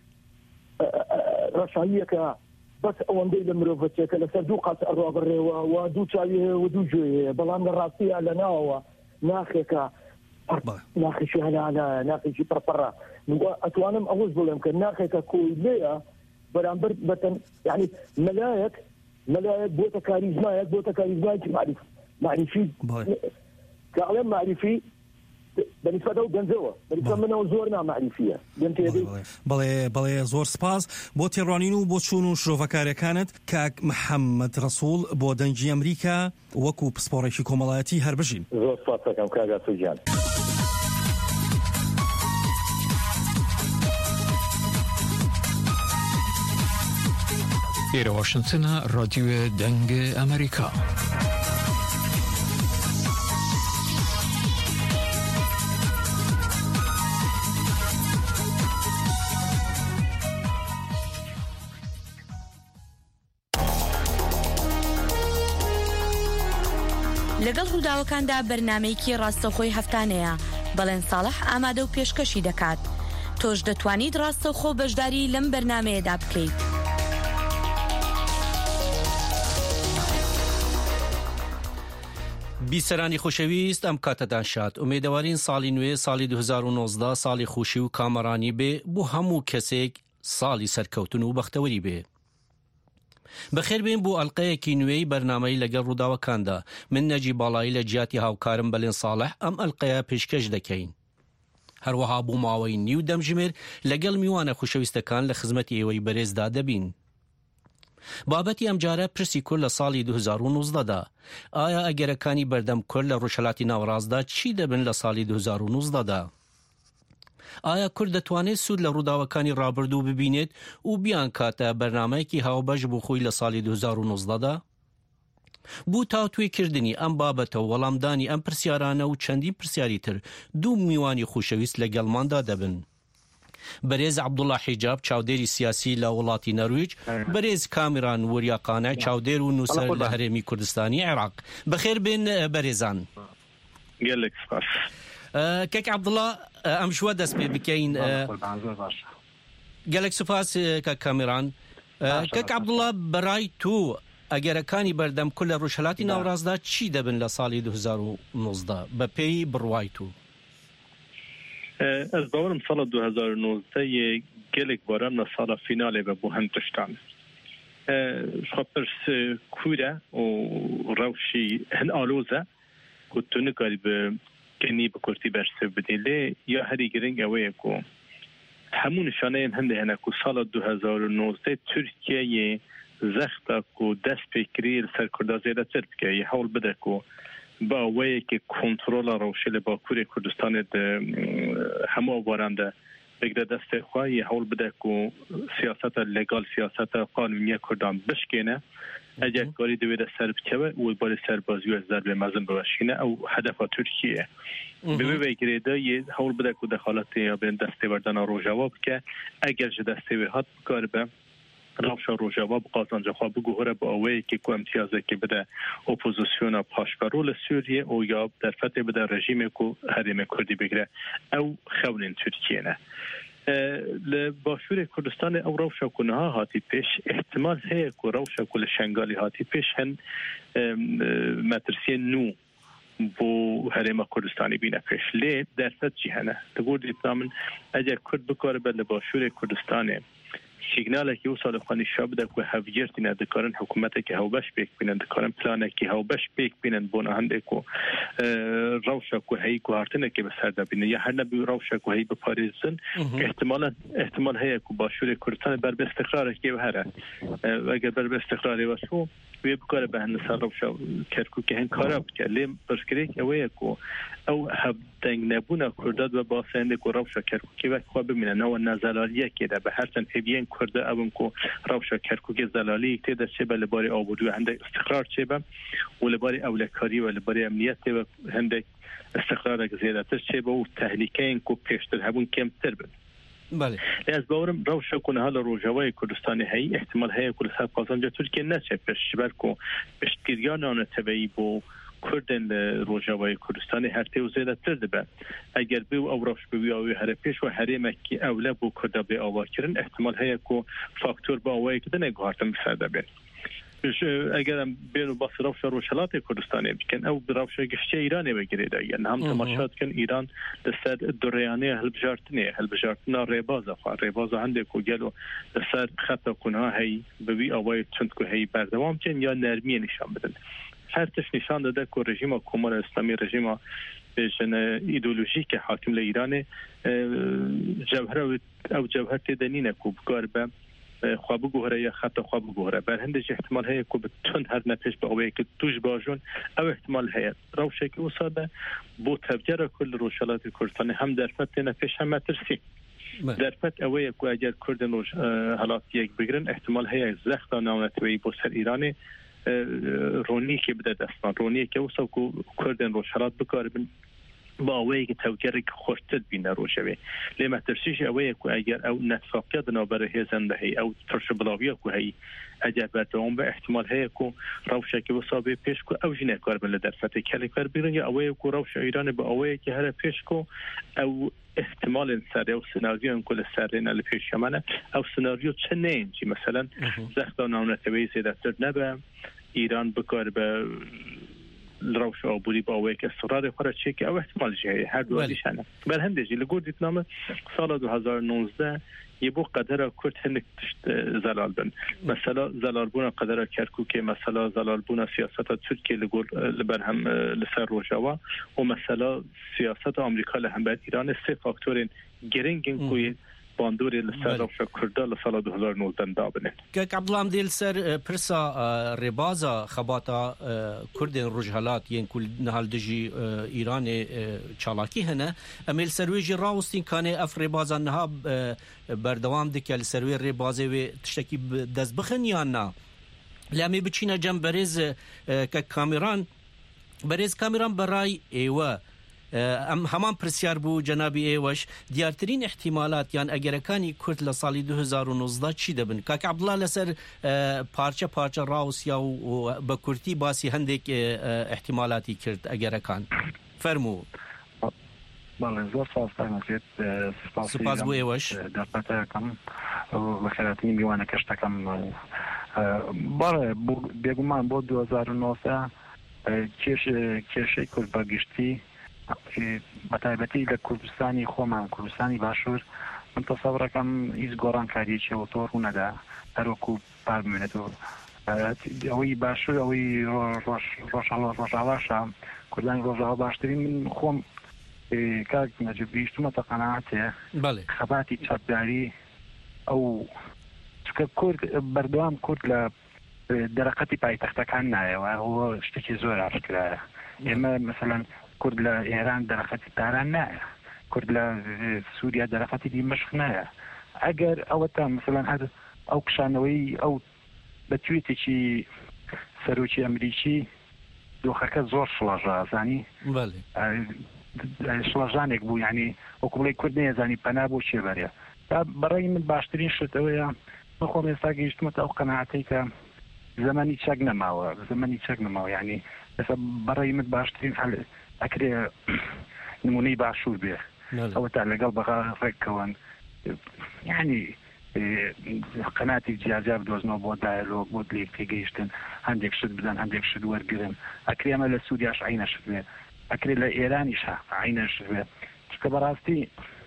رشعيه ك بس اون دي لمروفه كلا صندوق الروابر ودو تشاي ودو جوي بلان راسيه لنا ناخك ناخي شي على ناخي شي برا اتوانم اوز بولم كان ناخك كويليا برامبر بتن يعني ملايك ملايك بوتا كاريزما بوتا كاريزما معرف معرفي كعلم معرفي بالنسبه له بنزوه بالنسبه منه زورنا معرفيه بنت يدي بله بله زور سپاس بۆ تێڕوانین و بۆ چوون و شرۆڤەکارەکانت کاک محەممەد ڕەسوول بۆ دەنگی ئەمریکا وەکو پسپۆڕێکی کۆمەڵایەتی هەربژین زۆر سپاس دەکەم کاک ئاسوودیان. ئێرە واشنگتنە ڕادیۆ دەنگە ئەمریکا. لەگەڵ ڕووداوەکاندا بەرنامەیەکی ڕاستەوخۆی هەفتانەیە بەڵێن ساڵح ئامادە و پێشکەشی دەکات. تۆش دەتوانیت ڕاستەوخۆ بەشداری لەم بەرنامەیەدا بکەیت. بیسەرانی خۆشەویست ئەم کاتەدان شاد ئومێدەوارین ساڵی نوێ ساڵی دو هەزار و نۆزدە ساڵی خوشی و کامەرانی بێ بۆ هەموو کەسێک ساڵی سەرکەوتن و بەختەوەری بێ. بەخێر بێن بۆ ئەڵلقەیەکی نوێی بەرنامەی لەگەڵ ڕووداوەکاندا من نەجی باڵایی لە جیاتی هاوکارم بەلێن ساڵح ئەم ئەڵلقەیە پێشکەش دەکەین. هەروەها بوو ماوەی نیو دەمژمێر لەگەڵ میوانە خوشەویستەکان لە خزمەتی ئێوەی بەرێزدا دەبین. بابەتی ئەم جارە پرسی کورد لە ساڵی دو هەزار و نۆزدەدا ئایا ئەگەرەکانی بەردەم کورد لە ڕۆژهەڵاتی ناوەڕاستدا چی دەبن لە ساڵی دو هەزار و نۆزدەدا؟ ئایا کورد دەتوانێت سوود لە ڕووداوەکانی ڕابردوو ببینێت و بیان کاتە بەرنامەیەکی هاوبەش بۆ خۆی لە ساڵی دو هەزار و نۆزدەدا؟ بوو تاوتوێکردنی ئەم بابەتە و وەڵامدانی ئەم پرسیارانە و چەندین پرسیاری تر دوو میوانی خوشەویست لەگەڵماندا دەبن. بەرێز عەبدوڵڵا حیجاب چاودێری سیاسی لە وڵاتی نەرویج، بەرێز کامران وریاقانە چاودێر و نووسەر لە هەرێمی کوردستانی عێراق. بەخێر بێن بەرێزان. گەلێک سپاس. کەک عەبدوڵڵا ئەم شووە دەست پێ بکەین. گەلێک سوپاس کە کامران. کەک عەبدوڵڵا بەڕای تو ئەگەرەکانی بەردەم کورد لە ڕۆژهەڵاتی ناوەڕاستدا چی دەبن لە ساڵی دو هەزار و نۆزدە بە پێی بڕوای تو؟ Ez bawarım sala du hezar û nôzdeyê gelek baran na sala finalê ve bu hem tiştan. Xwe pirs kûr e û rewşî hin aloz e ku tu nikarî bi kenî bi kurtî bersiv bidî lê ya herî giring ew ye ku hemû nişaneyên hindê hene ku sala du hezar û nôzdê Tirkiyeyê zexta ku dest pêkirî li ser Kurda zêdetir bike yê hewl bide ku با وەیەکی کۆنتڕۆڵە ڕەوشە لە باکووری کوردستانێت هەموو ئەواران de بگرە دەستێ خوای هەوڵ بدە و سیاسەتە لەگال سیاسەتە قانونیە کوردان بشکێنە ئەگەر کاری دەوێتە سەر بکەوە و بۆی سەربازی و زەربێ مەزن ببەشینە ئەو هەدەفە تورکیە بوێ وەیگرێدا هەوڵ بدە و دەخالەتی یا بێن دەستێوەردانە ڕۆژاوا بکە ئەگەر ji دەستێوێ هات بکار بە رافشا روجاوا بقازانجا خواه بگوهره با اوهی که که امتیازه که بده اپوزیسیون پاشپرول سوریه او یا در فتح بده رژیم که حریم کردی بگره او خولین ترکیه نه لباشور کردستان او روشا کنها هاتی پیش احتمال هی که روشا کل شنگالی هاتی پیش هن مترسی نو بو حریم کردستانی بینه پیش لی در فتح چی هنه تقول دیتنامن اگر کرد بکاره به لباشور کردستانه سیگناله که او سال خانی شاب ده که هفجرتی ندکارن حکومت که هاو بش بیک بینن دکارن پلانه که هاو بش بیک بینن بونه هنده که روشا که هایی که هارتنه که بسر ده بینه یا هر نبی روشا که هایی بپاریزن احتمالا احتمال هایی که باشور کردستان بر به استقراره که بهره اگر بر به استقراره واسو وی بکاره به هنده سر روشا کرکو که هن کارا بکر لیم برسکریک اوه که او هب دنگ نبونه کرداد و باسنده که روشا کرکو که وقت خواه بمینه نو نزلالیه که ده به هر سن هبین کرده اون کو روشا کرکو که زلالی که ده چه به لباری آبودی و هنده استقرار چه به و لباری اولکاری و لباری امنیت و هنده استقرار که زیادتر چه به و تحلیکه این کو پیشتر هبون کمتر بند بله از باورم روش کنه حال روجاوای کردستان هی احتمال هی کل سر قازنجا ترکیه نچه پیش برکو پشتگیریان آن تبعی بو کردن روجاوای کردستان هر تیو زیاده تر دبه اگر بیو او روش بیو او هر پیش و هر مکی اوله بو کرده بی آوا کرن احتمال هی کو فاکتور با آوای کدن اگهارتم بسرده بین اگر بینو باس روش روشلات کردستانی بکن او روش گشته ایرانی بگیرده یعنی هم تماشات کن ایران لسر دریانه هلبجارتنه هلبجارتنا ریبازه خواه ریبازه هنده کو گلو لسر خطا کنها هی بوی آوای چند که هی بردوام کن یا نرمی نشان بدن هر تش نشان داده که رژیم کمال اسلامی رژیم بجن ایدئولوژی که حاکم ل ایران جوهر او جوهر تدنینه کو بگار به خواب گوهره یا خط خواب گوهره بر هندش احتمال هست که بتون هر نپیش به اوی که توش باجون او احتمال هست روشه که اصاده بو تفجیر کل روشلات کردستان هم در فت نپیش هم مترسی در فت اوی که اگر کردن روش حالات یک بگیرن احتمال هست زخت نامنتوی با سر ایران رونی که بده دستان رونی که اصلا که کردن روشلات بکار بین با اوی که توجیه که خورتد بینه روشوی لیمه ترسیش اوی که اگر او نتفاقیت نابره هزنده هی او ترش بلاویه که هی اگر بردوام به احتمال هی که روشه که وصابه پیش که او جنه کار بله در فتح کلی کار بیرن یا اوی که روش ایران با اوی که هر پیش که او احتمال سر او سناریو ان کل سرین ال پیش یمنه او سناریو چه نینجی مثلا زخت نامنتوی زیاده تر نبه ایران بکار به روش آبودی با اوی که استقرار خورد چه که او احتمال جایی هر دو دیشانه بر هندجی لگور دیتنامه سال دو هزار و نوزده یه بو قدر کرد هنگ زلال بن مثلا زلال بونا قدر کرکوک مثلا زلال بونا سیاست ترکیه لگور لبر هم لسر روجاوا و مثلا سیاست آمریکا لهم بر ایران سه فاکتورین گرینگین کوی باندوری لسر روش کرده لسال دو هزار و نوزده دابنه که عبدالله دیل سر پرسا ربازا خباتا کردن رجحالات ین کل نهال دجی ایران چالاکی هنه امیل سرویجی راوستین کانه اف ربازا نها بردوام دکل سروی ربازه و تشتکی دست بخن یا نه لامی بچینه جم بریز که کامیران بریز کامیران برای ایوه ام همان پرسیار بو جنابی ایوش دیارترین احتمالات یان اگرکانی کرد لسالی دو هزار و نوزده چی دبن که عبدالله لسر پارچه پارچه راوس یا با کرتی باسی هندک احتمالاتی کرد اگرکان فرمو بله زور سپاس نسید سپاس بو ایوش در پته کم و خیراتینی میوانه کشته کم باره بگومان بود دو هزار و نوزده کشه کرد بگشتی بەتایبەتی لە کوردستانی خۆمان کوردستانی باشوور من تەسەوڕەکەم هیچ گۆڕانکاریەکی ئۆتۆر ڕوونەدا هەروەکو پار بمێنێتەوە ئەوەی باشوور ئەوەی ڕۆژهەڵە ڕۆژاواشە کوردانی ڕۆژاوا باشترین من خۆم کاک نەجیب گەیشتومەتە قەناعەتێ خەباتی چاپداری ئەو چکە کورد بەردەوام کورد لە دەرەقەتی پایتەختەکان نایەوە ئەوە شتێکی زۆر ئاشکرایە ئێمە مەسەلەن کرد لا ایران درختی تاران نه کرد لا سوریا درختی دمشق نه اگر او تا مثلا هذا او کشانوی او بتویتی چی سروچی امریکی دوخه زور شلاجا زانی بله شلاجانك بو يعني وكبلي كردني زاني بنابو شي بريا برای من باشترین شتویا مخوام استاگیشت مت او قناعتی که زمانی چاق نماوه زمانی چاق نماوه يعني بس برای من باشترین حل اكري نموني باشور به او تعالى قلبها ركوان يعني قناتي جاجاب دوزنو بود دايلوج بود ليك تيجيشتن عندك شد بدن عندك شد ورقرن اكري ما لسورياش عينا شد اكري لايرانيش عينا شد كبراستي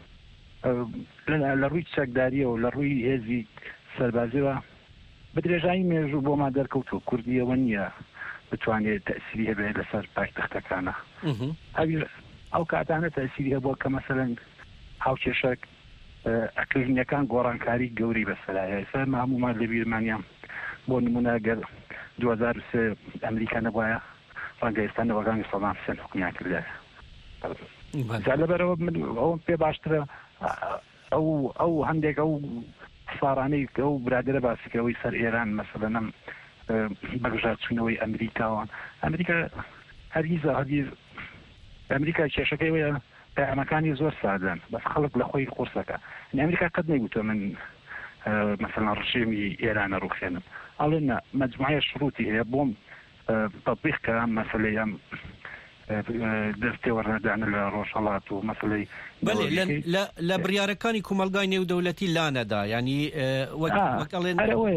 لروي تشاكداري او لروي هزي سربازي بدرجاي ميجو بو ما دركوتو كرديه ونيه بتواني تأثيرها بعيد لسر بايتختكانا هاي او كاتانا تأثيرها بو كمثلا هاو تشك اكلنيا كان غورانكاري غوري بسلا فما مو ما لبير مانيا بو نمونا قال دو هزار وسه امريكا نبوايا افغانستان وافغانستان سن حكميا كده زعل برو من او بي باشترا او او عندك او صاراني او برادر باسك او يصير ايران مثلا بەگژات چوونەوەی ئەمریکاوە ئەمریکا هەرگیز هەرگیز ئەمریکا کێشەکەی وەیە پەیامەکانی زۆر سادەن بەس خەڵک لە خۆی قورسەکە ئەمریکا قەت نەیگوتە من مثلا ڕژێمی ئێرانە ڕوخێنم ئەڵێ مەجموعە شروطی هەیە بۆم تطبیقکە مەسەلەی ئەم دەستی وەرنەدانە لە ڕۆژهەڵات و مەسەلەی لە بڕیارەکانی کومەلگای نێودەوڵەتی لانەدا ینی وەکڵێن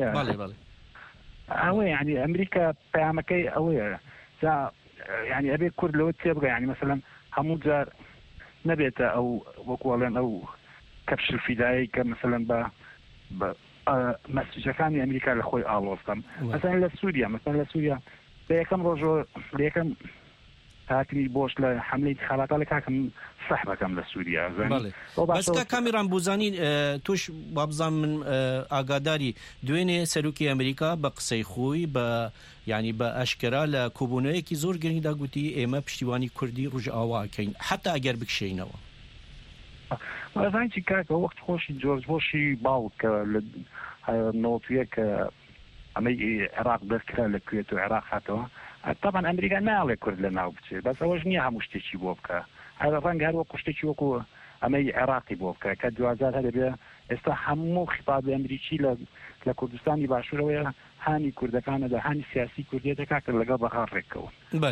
ئەوەیە ینی ئەمریکا پەیامەکەی ئەوەیە ینی ئەبێ کورد لەوە تێبگە ینی مەسەلەن هەموو جار نەبێتە ئەو وەکوڵێن ئەو کەپش فیدایی کە مەسەلەن بە مەسیجەکانی ئەمریکا لە خۆی ئاڵۆستم مەسەلەن لە سووریا مەسەلەن لە سووریا لە یەکەم ڕۆژۆ لە یەکەم هاتنی بۆش لە حملەی انتخاباتە لە کاکەم سەحبەکەم لە سووریا بەسکە کامیران بوزانین توش وابزان من ئاگاداری دوێنێ سەرۆکی ئەمریکا بە قسەی خۆی بە ینی بە ئەشکرا لە کۆبوونەیەکی زۆر گرنگدا گوتی ئێمە پشتیوانی کوردی ڕۆژئاواکەین حتا ئەگەر بکشینەوە زانکی کاکە وەخت خۆشی جۆرج بۆشی باوکە لە نۆتویە کە ئەمەی عێراق دەستکرا لە کوێت و عێراق هاتەوە طبعا ئەمریکا ناڵێ کورد لە ناو بچێت بەس ئەوەش نییە هەموو شتێکی بۆ بکە هەر ڕەنگە هەر وەکو شتێکی وەکو ئەمەی عێراقی بۆ بکە کە دوازار هەدەبێ ئێستا هەموو خیتابی ئەمریکی لە کوردستانی باشوورەوەیە هانی کوردەکانەدا هانی سیاسی کوردیەکە کاکە لەگەڵ بەخار ڕێکەوە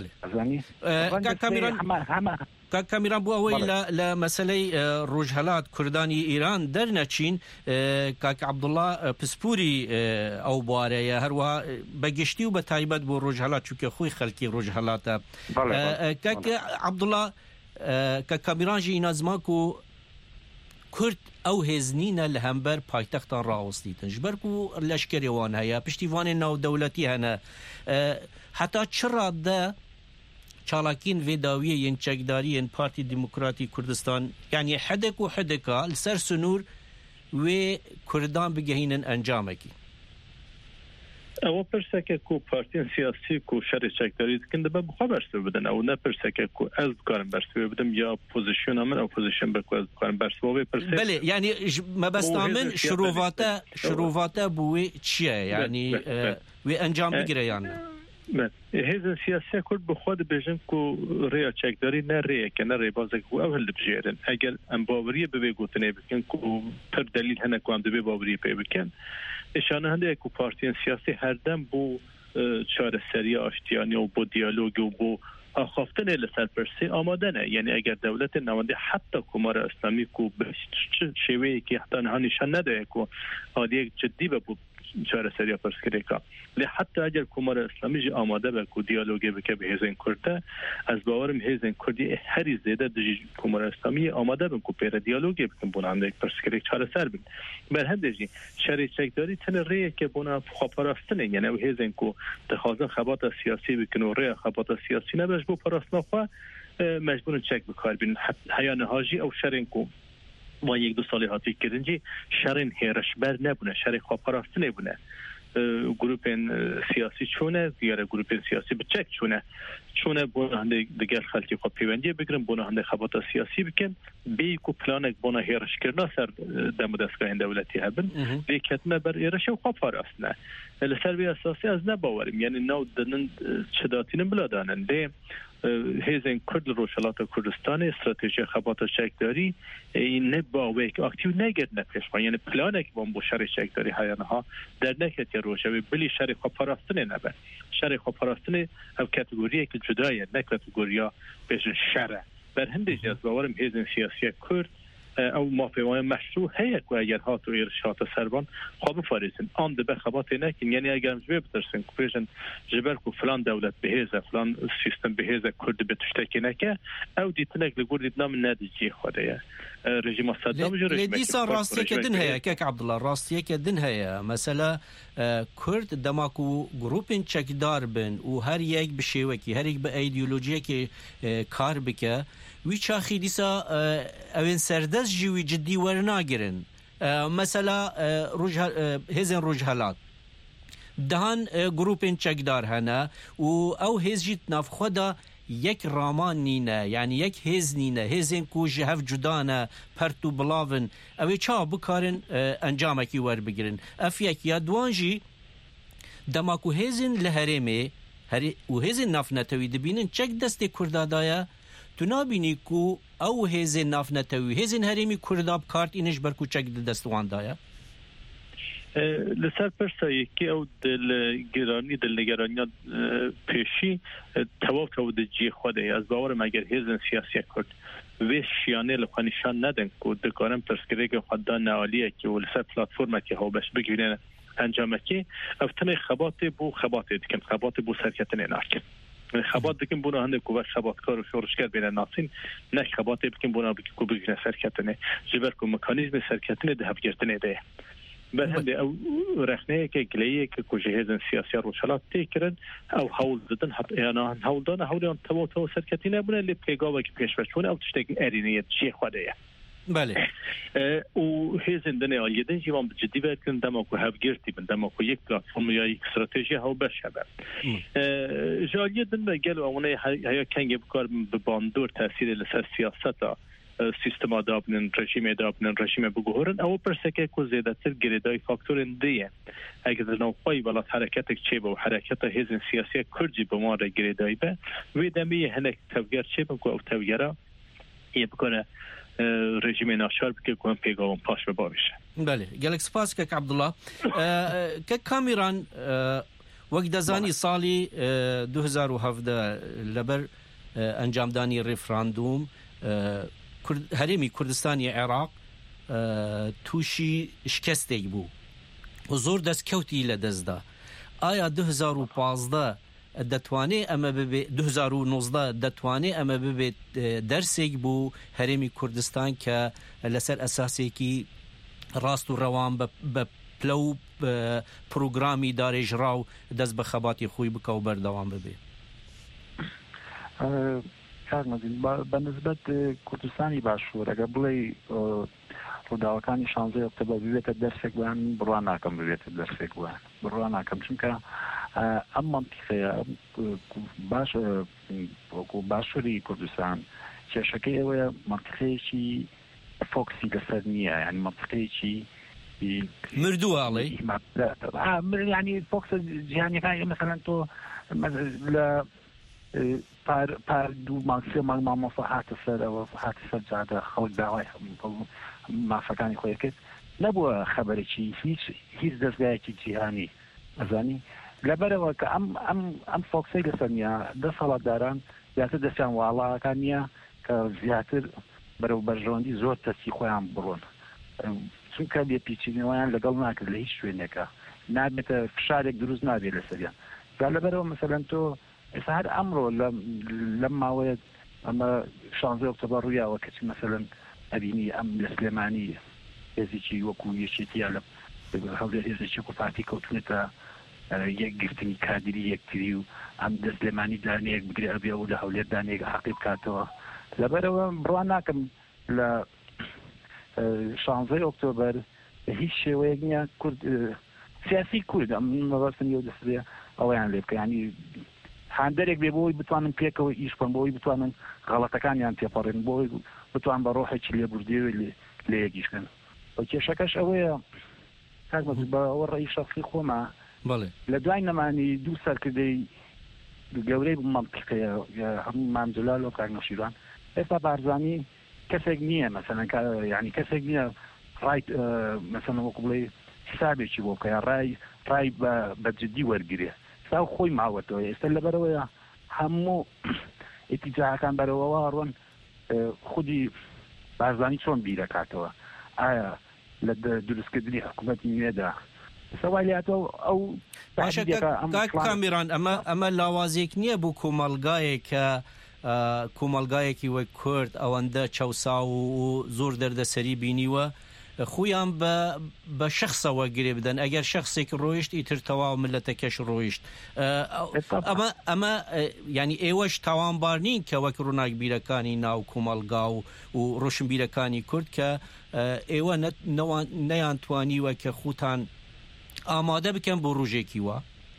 کامیران بوو ئەوەی لە مەسەلەی ڕۆژهەڵات کوردانی ئیران دەرنەچین کاکە عەبدوڵڵا پسپوری ئەو بوارەیە هەروەها بەگشتی و بە تایبەت بۆ ڕۆژهەڵات چونکە خۆی خەڵکی ڕۆژهەڵاتە کاکە عەبدوڵڵا کە کامیرانژی نازماک و کورد ئەو هێزنینە لە هەمبەر پایتەختان ڕاوەستیتن ژبەر و لەشکرێوان هەیە پشتیوانێ ناودەوڵەتی هەنە حتا چڕادە چالاکین وێداویە یەن چەکداری یەن پارتی دیموکراتی کوردستان یعنی حدێک و حدێکا لەسەر سنوور وێ کوردان بگەهینن ئەنجامێکی ئەوە پرسێکە و پارتیان سیاسی و شەڕی چەکداری دکن دەبە بخوا بەرسێ بدەن ئەو نە پرسێکە و ئەس بکارم بەرسێ بدەم یا پۆزیشنە من ئەو پۆزیشن بەکو ئەس بکارم بەرسەوە پرسێ بەڵێ یعنی مەبەستا من شروڤاتە شروڤاتە بووێ چییە یعنی وێ ئەنجام بگرە یان هێزن سیاسیە کورد بخوا دەبێژن و ڕێیا چەکداری نەڕێیەکە نەڕێ بازێک و ئەو هەل دەبژێرن ئەگەر ئەم باوەریە ببێ گوتنێ بکەن و پڕ دەلیل هەنەکوان دەبێ باوەری پێ بکەن ئێشانە هەندێک و پارتیان سیاسی هەردەم بۆ چارەسەریە ئاشتیانی و بۆ دیالۆگ و بۆ ئاخافتنێ لەسەر پرسێ ئامادەنە یعنی ئەگەر دەوڵەتە ناوەندی حتا کومارە ئەسلامیک و شێوەیەکی حتا هەنیشان نەدایەک و ئادیەک جدی بە بۆ چارەسەریە پرسکرێکا لێ حتا ئەگەر کومارە ئەسلامیژی ئامادە بە و دیالۆگێ بکە بە هێزن کوردە ئەس باوەرم هێزن کوردی هەری زێدە دژی کومارە ئەسلامی ئامادە بن و پێرە دیالۆگێ بکەن بۆ هەندێک پرسکرێک چارەسەر بن بەر هەندێکی شەڕی چەکداری تەنە ڕێیەکە بۆنا خواپاراستنە یعنی ئەو هێزن و دەخوازن خەباتە سیاسی بکن و ڕێ خەباتە سیاسی نەبەش بۆ پاراستنەخوا مەجبورن چەک بکاربین هەیە نەهاژی ئەو شەڕێن و ما یک دو سالی هاتی کردنجی شرین هیرشبر نبونه شر خواپاراست نبونه گروپین سیاسی چونه دیگر گروپین سیاسی بچک چونه چونه بونه هنده دیگر خلقی خود پیوندی بگیرن بونه هنده خبات سیاسی بکن بیکو پلانک بونه هیرش کردن سر دم دستگاه دولتی هبن لیکتنه بر هیرش و خواپاراست نه لسر بی اساسی از نباوریم یعنی نو دنن چداتین بلادانن ده هێزن کورد لە ڕۆژهەڵاتە کوردستانی استراتێژیە خەباتە چەکداری نەباوەیەک ئاکتیو نەگرنە پێشخوا یعنی پلانێک بۆم بۆ شەڕی چەکداری هەیەنەها دەرنەکەتێ ڕۆژەوەی بلی شەڕی خۆپاراستنێ نەبە شەڕی خۆپاراستنێ ئەو کاتگۆریەکی جودایە نەک کاتگۆریا بێژن شەڕە بەر هەندێک ئەس باوەرم هێزن سیاسیە کورد ئەو مافێوانە مەشروع هەیە و ئەگەر هات و ئێرشاتە سەربان خوا بفارێزن ئان دەبە خەباتێ نەکەین یعنی ئەگەر بێ بترسن و پێژن ژبەر و فلان دەولەت بەهێزە فلان سیستم بەهێزە کورد بێت شتێکی نەکە ئەو دیتنێک لە گوردی نام نەدیجی خۆدەیە ڕژیمە سەدام لێ دیسان ڕاستیەکە دن هەیە کەک عەبدوڵڵا ڕاستیەکە دن هەیە مەسەلە کورد دەماک و گروپین چەکدار بن و هەر یەک بشێوەکی هەرێک بە ئەیدیۆلۆژیەکی کار بکە وی چاخی دیسا ئەوێن سەردەست ژیوی جدی وەرناگرن مەسەلا هێزن ڕۆژهەڵات دهان گروپین چەکدار هەنە و ئەو هێزجی نافخۆدا یەک ڕامان نینە یعنی یەک هێز نینە هێزێن کو ji hev cudanە پەرت و بڵاون ئەوێ چاو بکارن ئەنجامێکی وەربگرن ئەفیەکیا دوان jî دەماک و هێزن لە هەرێمێ و هێزن نافنەتەوی دبینن چەک دەستێ کوردادایە تو نابینی کو ئەو هێزێن نافنەتەوی هێزین هەرێمی کووردا بکات ئینش بەرکوچەک دەستواندایە لەسەر پرسایەکی ئەو گرانی دڵنیگەرانیان پێشی تەواو دەجێ خۆدەیە ئەس باوەڕم ئەگەر هێزن سیاسیە کورد وێ شیانێ لە خۆنیشان نەدەن و دەکارم پرسکرێکی خۆدا ناوەلیەکی و لەسەر پلاتفۆرمێکی هەڵبەش بگوێنێنە ئەنجامەکەی ئەو تەنێ خەباتێ بۆ خەباتێ دکەن خەباتێ بۆ سەرکەتنێ ناکەن خەبات دکن بۆ هەندێک و بە خەباتکار و شۆڕشکار بێنە ناسین نەک خەباتێ بکەن بۆ نابکن و بگوێنە سەرکەتنێ جبەر و مەکانیزمی سەرکەتنێ دەهەبگرتنێ دەیە بەر هەندێ ئەو ڕێخنەیەکە گلەیەکە کوژە هێزن سیاسی ڕۆژهەڵات تێکردن ئەو هەوڵ ددن هەیانان هەوڵدانە هەوڵیان تەواو سەرکەتی نەبوونە لێ پێگاوێکی پێشبەچوونە ئەو تشتێکی ئەرینەیە چێ خودەیە بله و هێزن دنێ ئالیدن جیوان بجددی بکن دەماکو هەبگرتی بن دەماکو یەک پلاتفۆرم یا یک استراتێژی هەو بەش هەبە ژالیدن بە گەل ئەوەی هەیە کەنگێ بکار بباندۆر تاثیرێ لەسەر سیاسەتە سیستما دابنن رژیم دابنن رژیم بگوهرن او پرسکه کو زیادتر گریدای فاکتورن دیه اگه نوعی ولات حرکتک چه به حرکت حزب سیاسی کردی به ما گریدای به و دمی هنک توگر چه به کو توگرا یه بکنه رژیم ناشار بکه کوم پیغام پاش به باشه بله گلک سپاس که عبدالله که کامیران وقت دزانی سالی دو هزار و هفده لبر انجامدانی رفراندوم هەرێمی کوردستانی عێراق تووشی شکستێک بوو و زۆر دەستکەوتی لە دەستدا ئایا دو هزار و پانزدە دەتوانێت ئەمە ببێت دو هزار و نۆزدە دەتوانێت ئەمە ببێت دەرسێک بوو هەرێمی کوردستان کە لەسەر ئەساسێکی ڕاست و ڕەوان بە پلە و پروگرامی دارێژرا و دەست بە خەباتی خۆی بکە و بەردەوام ببێت بەنسبەت کوردستانی باشوور ئەگە بڵێ ڕووداوەکانی شانزەی ئۆکتۆبەر ببێتە دەرسێک بووان بڕوان ناکەم ببێتە دەرسێک بووان بڕوان ناکەم چونکە ئەم مەنتیقەیە باش باشووری کوردستان کێشەکەی ئەوەیە مەنتیقەیەکی فۆکسی لەسەر نییە یعنی مەنتیقەیەکی مردووە ینی فۆکسە جیهانیەکانی مەسەلەن تۆ لە پار پار دوو ماکسێ مانگ مامۆستا هاتە سەر ئەوە هاتە سەر جادە خەڵک داوای مافەکانی خۆی کرد نەبووە خەبەرێکی هیچ هیچ دەستگایەکی جیهانی ئەزانی لەبەرەوە کە ئەم ئەم ئەم فۆکسەی لەسەر نیە دە سەڵاتداران زیاتر دەستیان واڵاکان نییە کە زیاتر بەرەو بەرژەوەندی زۆر تەسی خۆیان بڕۆن چونکە بێپیچینەوەیان لەگەڵ ناکرد لە هیچ شوێنێکە نابێتە فشارێک دروست نابێت لەسەریان جا لەبەرەوە مەسەلەن تۆ ئێستا هەر ئەمڕۆ لەم ماوەیە ئەمە شانزەی ئۆکتۆبەر ڕوویاوە کەچی مەسەلەن ئەبینی ئەم لە سلێمانی هێزێکی وەکو یەکێتیە لە هەولێر هێزێکی کوپارتی کەوتونێتە یەک گرتنی کادری یەکتری و ئەم دە سلێمانی دانەیەک بگرێ ئەبێ و لە هەولێر دانەیەک حەقی بکاتەوە لەبەرەوە بڕوان ناکەم لە شانزەی ئۆکتۆبەر هیچ شێوەیەک نییە کورد سیاسی کورد ئەم مەبەستنی و دەستێ ئەوەیان لێ بکە ینی هاندەرێک بێ بۆی بتوانن پێکەوە ئیش بکەن بۆی بتوانن غەڵەتەکانیان تێپەڕێن بۆی بتوان بە ڕۆحێکی لێبوردێوێ لێ یەکیشکن کێشەکەش ئەوەیە کاکمەز بە ئەوە ڕێی شەخصی خۆمە لە دوای نەمانی دوو سەرکردەی گەورەی مەنتیقەیە هەموو مامجلال و کاکنەشیران ئێستا بارزانی کەسێک نییە مەسەلەن یعنی کەسێک نییە ڕای مەسەلەن وەکو بڵێ حسابێکی بۆ بکە ڕای ڕای بە جددی وەرگرێ ساو خۆی ماوەتەوە ئێستا لەبەرەوەیە هەموو ئێتیجاهەکان بەرەوەوە ڕۆن خودی بارزانی چۆن بیرەکاتەوە ئایا لە دروستکردنی حکوومەتی نوێدا سەوالیاتەوە ئەو کامیران ئەمە ئەمە لاوازێک نییە بوو کۆمەلگایەک کە کۆمەلگایەکی وەک کورد ئەوەندە چەوسا و زۆر دەردەسەری بینیوە خویان بە شخصەوە گرێ بدەن ئەگەر شخصێک ڕۆیشت ئیتر تەواو ملەتەکەش ڕۆیشت ئەمە ئەمە ینی ئێوەش تاوانبار نین کە وەک ڕووناک بیرەکانی ناو کۆمەلگا و و ڕۆشنبیرەکانی کورد کە ئێوە نەیانتوانیوە کە خوتان ئامادە بکەن بۆ ڕۆژێکی وە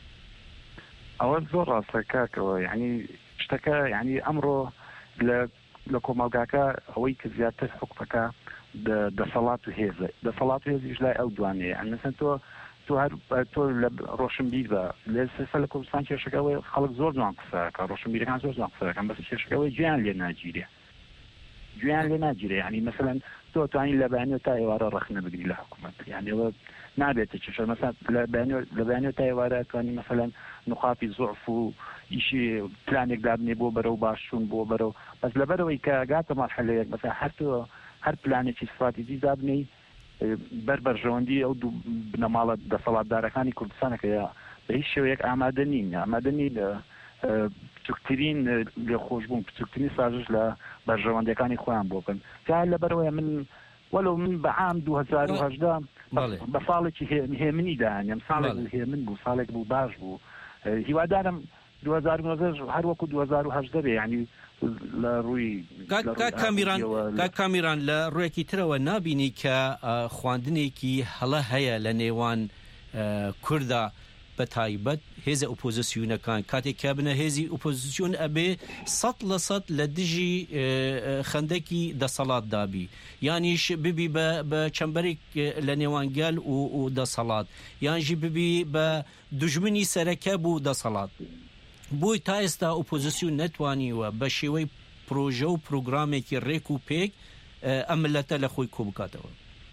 ئەوە زۆر ڕاستە کاکەوە یعنی شتەکە یعنی ئەمڕۆ لە کۆمەلگاکە ئەوەی کە زیاتر حکومەکە دەسەڵات و هێزە دەسەڵات و هێزیش لای ئەو دوانەیە ئەمەسەن تۆ تو هەر تۆ لە ڕۆشنبیر بە لە سەر لە کوردستان کێشەکەەوەی خەڵک زۆر جوان قسەکە ڕۆشنبیرەکان زۆر جوان قسەکەن بەس کێشەکەەوەی گویان لێ ناگیرێ گویان لێ ناگیرێ ینی مەسەلەن تۆ توانی لە بەیانێ تا ئێوارە ڕەخنە بگری لە حکوومەت یعنی ئەوە نابێتە کێشە مەسەن لە بەیانێ تا ئێوارە توانی مەسەلەن نقاطی ضعف و ئیشی پلانێک دابنێ بۆ بەرەو باشچوون بۆ بەرەو بەس لەبەرەوەی کە گاتە مەرحەلەیەک مەسەن هەر تۆ هەر پلانێکی استراتیجی دابنەی بەر بەرژەوەندی ئەو دوو بنەماڵە دەسەڵاتدارەکانی کوردستانەکە بە هیچ شێوەیەک ئامادە نین ئامادە نین بچووکترین لێ خۆشبوون بچووکترین سازش لە بەرژەوەندەکانی خۆیان بۆ بکەن جا لەبەرەوەی من وەلو من بە عام دوو هەزار و هەژدە بە ساڵێکی هێمنی داهێنم ساڵێک هێمن بوو ساڵێک بوو باش بوو هیوادارم دوو هەزار و نۆ هەر وەکو دوو هەزار و هەژدە بێ ینی لە ڕووی کامیران لە ڕوویەکی ترەوە نابینی کە خواندنێکی هەڵە هەیە لە نێوان کووردا بە تایبەت هێزە ئۆپۆزیسیۆنەکان کاتێک کە بنە هێزی ئۆپۆزیسیۆن ئەبێ سەد لە سەد لە دژی خەندێکی دەسەڵات دابی یانیش ببی بە چەمبەرێک لە نێوانگەل و دەسەڵات یانژی ببی بە دوژمنی سەرەکە بوو دەسەڵات بۆی تا ئێستا ئۆپۆزیسیۆن نەتوانیوە بە شێوەی پرۆژە و پرۆگرامێکی ڕێک و پێک ئەم ملەتە لە خۆی کۆ بکاتەوە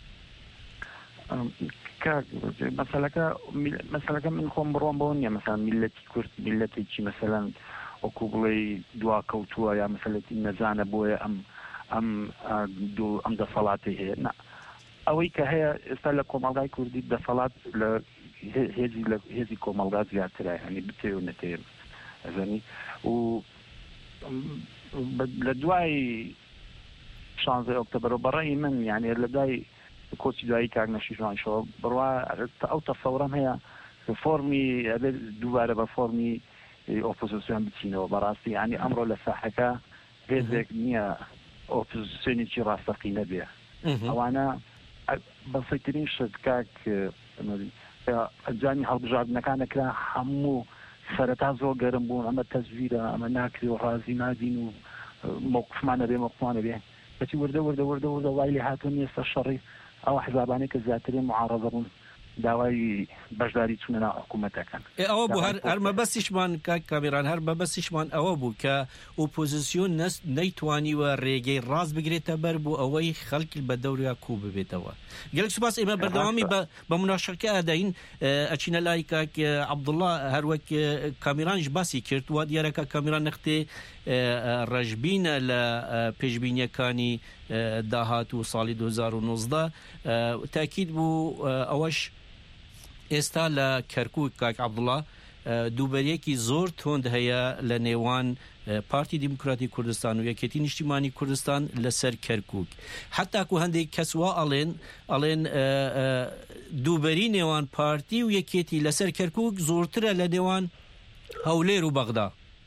مەسەلەکە مەسەلەکە من خۆم بڕۆم بەەوە نیە مەسەلەن میلەتی کورد میلەتێکی مەسەلەن وەکو بڵێ دواکەوتووە یا مەسەلەتی نەزانە بۆیە ئەم ئەم ئەم دەسەڵاتی هەیە نا ئەوەی کە هەیە ئێستا لە کۆمەڵگای کوردی دەسەڵات لە هێزی لە هێزی کۆمەڵگا زیاترە هەنی بتێ و نەتێ ئەزانی و لە دوای شانزە ئۆکتۆبەر بەڕێی من یعنی لە دوای کۆچی دوایی کاک نەشیژوانشەوە بڕوا ئەو تەسەورەم هەیە فۆرمی ئەبێ دووبارە بە فۆرمی ئۆپۆزیسیۆن بچینەوە بەڕاستی ینی ئەمڕۆ لە ساحەکە هێزێک نییە ئۆپۆزیسیۆنێکی ڕاستەقینە بێ ئەوانە بەسەیترین شت کاک ئەنجامی هەڵبژاردنەکانەکرا هەموو سەرەتا زۆر گەرم بوون ئەمە تەزویرە ئەمە ناکری و ڕازی نادین و موقفمانە بێ موقفمانە بێ بەچی وردە وردە وردە وردە وای لێ هاتوون ئێستا شەڕی ئەو حزابانەی کە زیاترین معارەضە بوون داوای بەشداری چوونە ناو حکوومەتەکان ئەوە بوو هەر مەبەستیشمان کاک کامیران هەر مەبەستیشمان ئەوە بوو کە ئۆپۆزیسیۆن نەیتوانیوە ڕێگەی ڕاست بگرێتە بەر بوو ئەوەی خەڵکی بە دەوریا کوو ببێتەوە گەلک سوپاس ئێمە بەردەوامی بە مناقەشەکە ئەدەین ئەچینە لای کاک عەبدوڵڵا هەروەک کامیرانش باسی کرد وا دیارەکە کامیران نەختێ ڕەشبینە لە پێشبینیەکانی داهات و ساڵی دوو هەزار و نۆزدە تاکید بوو ئەوەش ئێستا لە کەرکووک کاک عەبدوڵڵا دووبەرێکی زۆر تۆند هەیە لە نێوان پارتی دیموکراتی کوردستان و یەکێتی نیشتیمانی کوردستان لەسەر کەرکووک حتاکو هەندێک کەس وا ئەڵێن ئەڵێن دووبەری نێوان پارتی و یەکێتی لەسەر کەرکووک زۆرترە لە نێوان هەولێر و بەغدا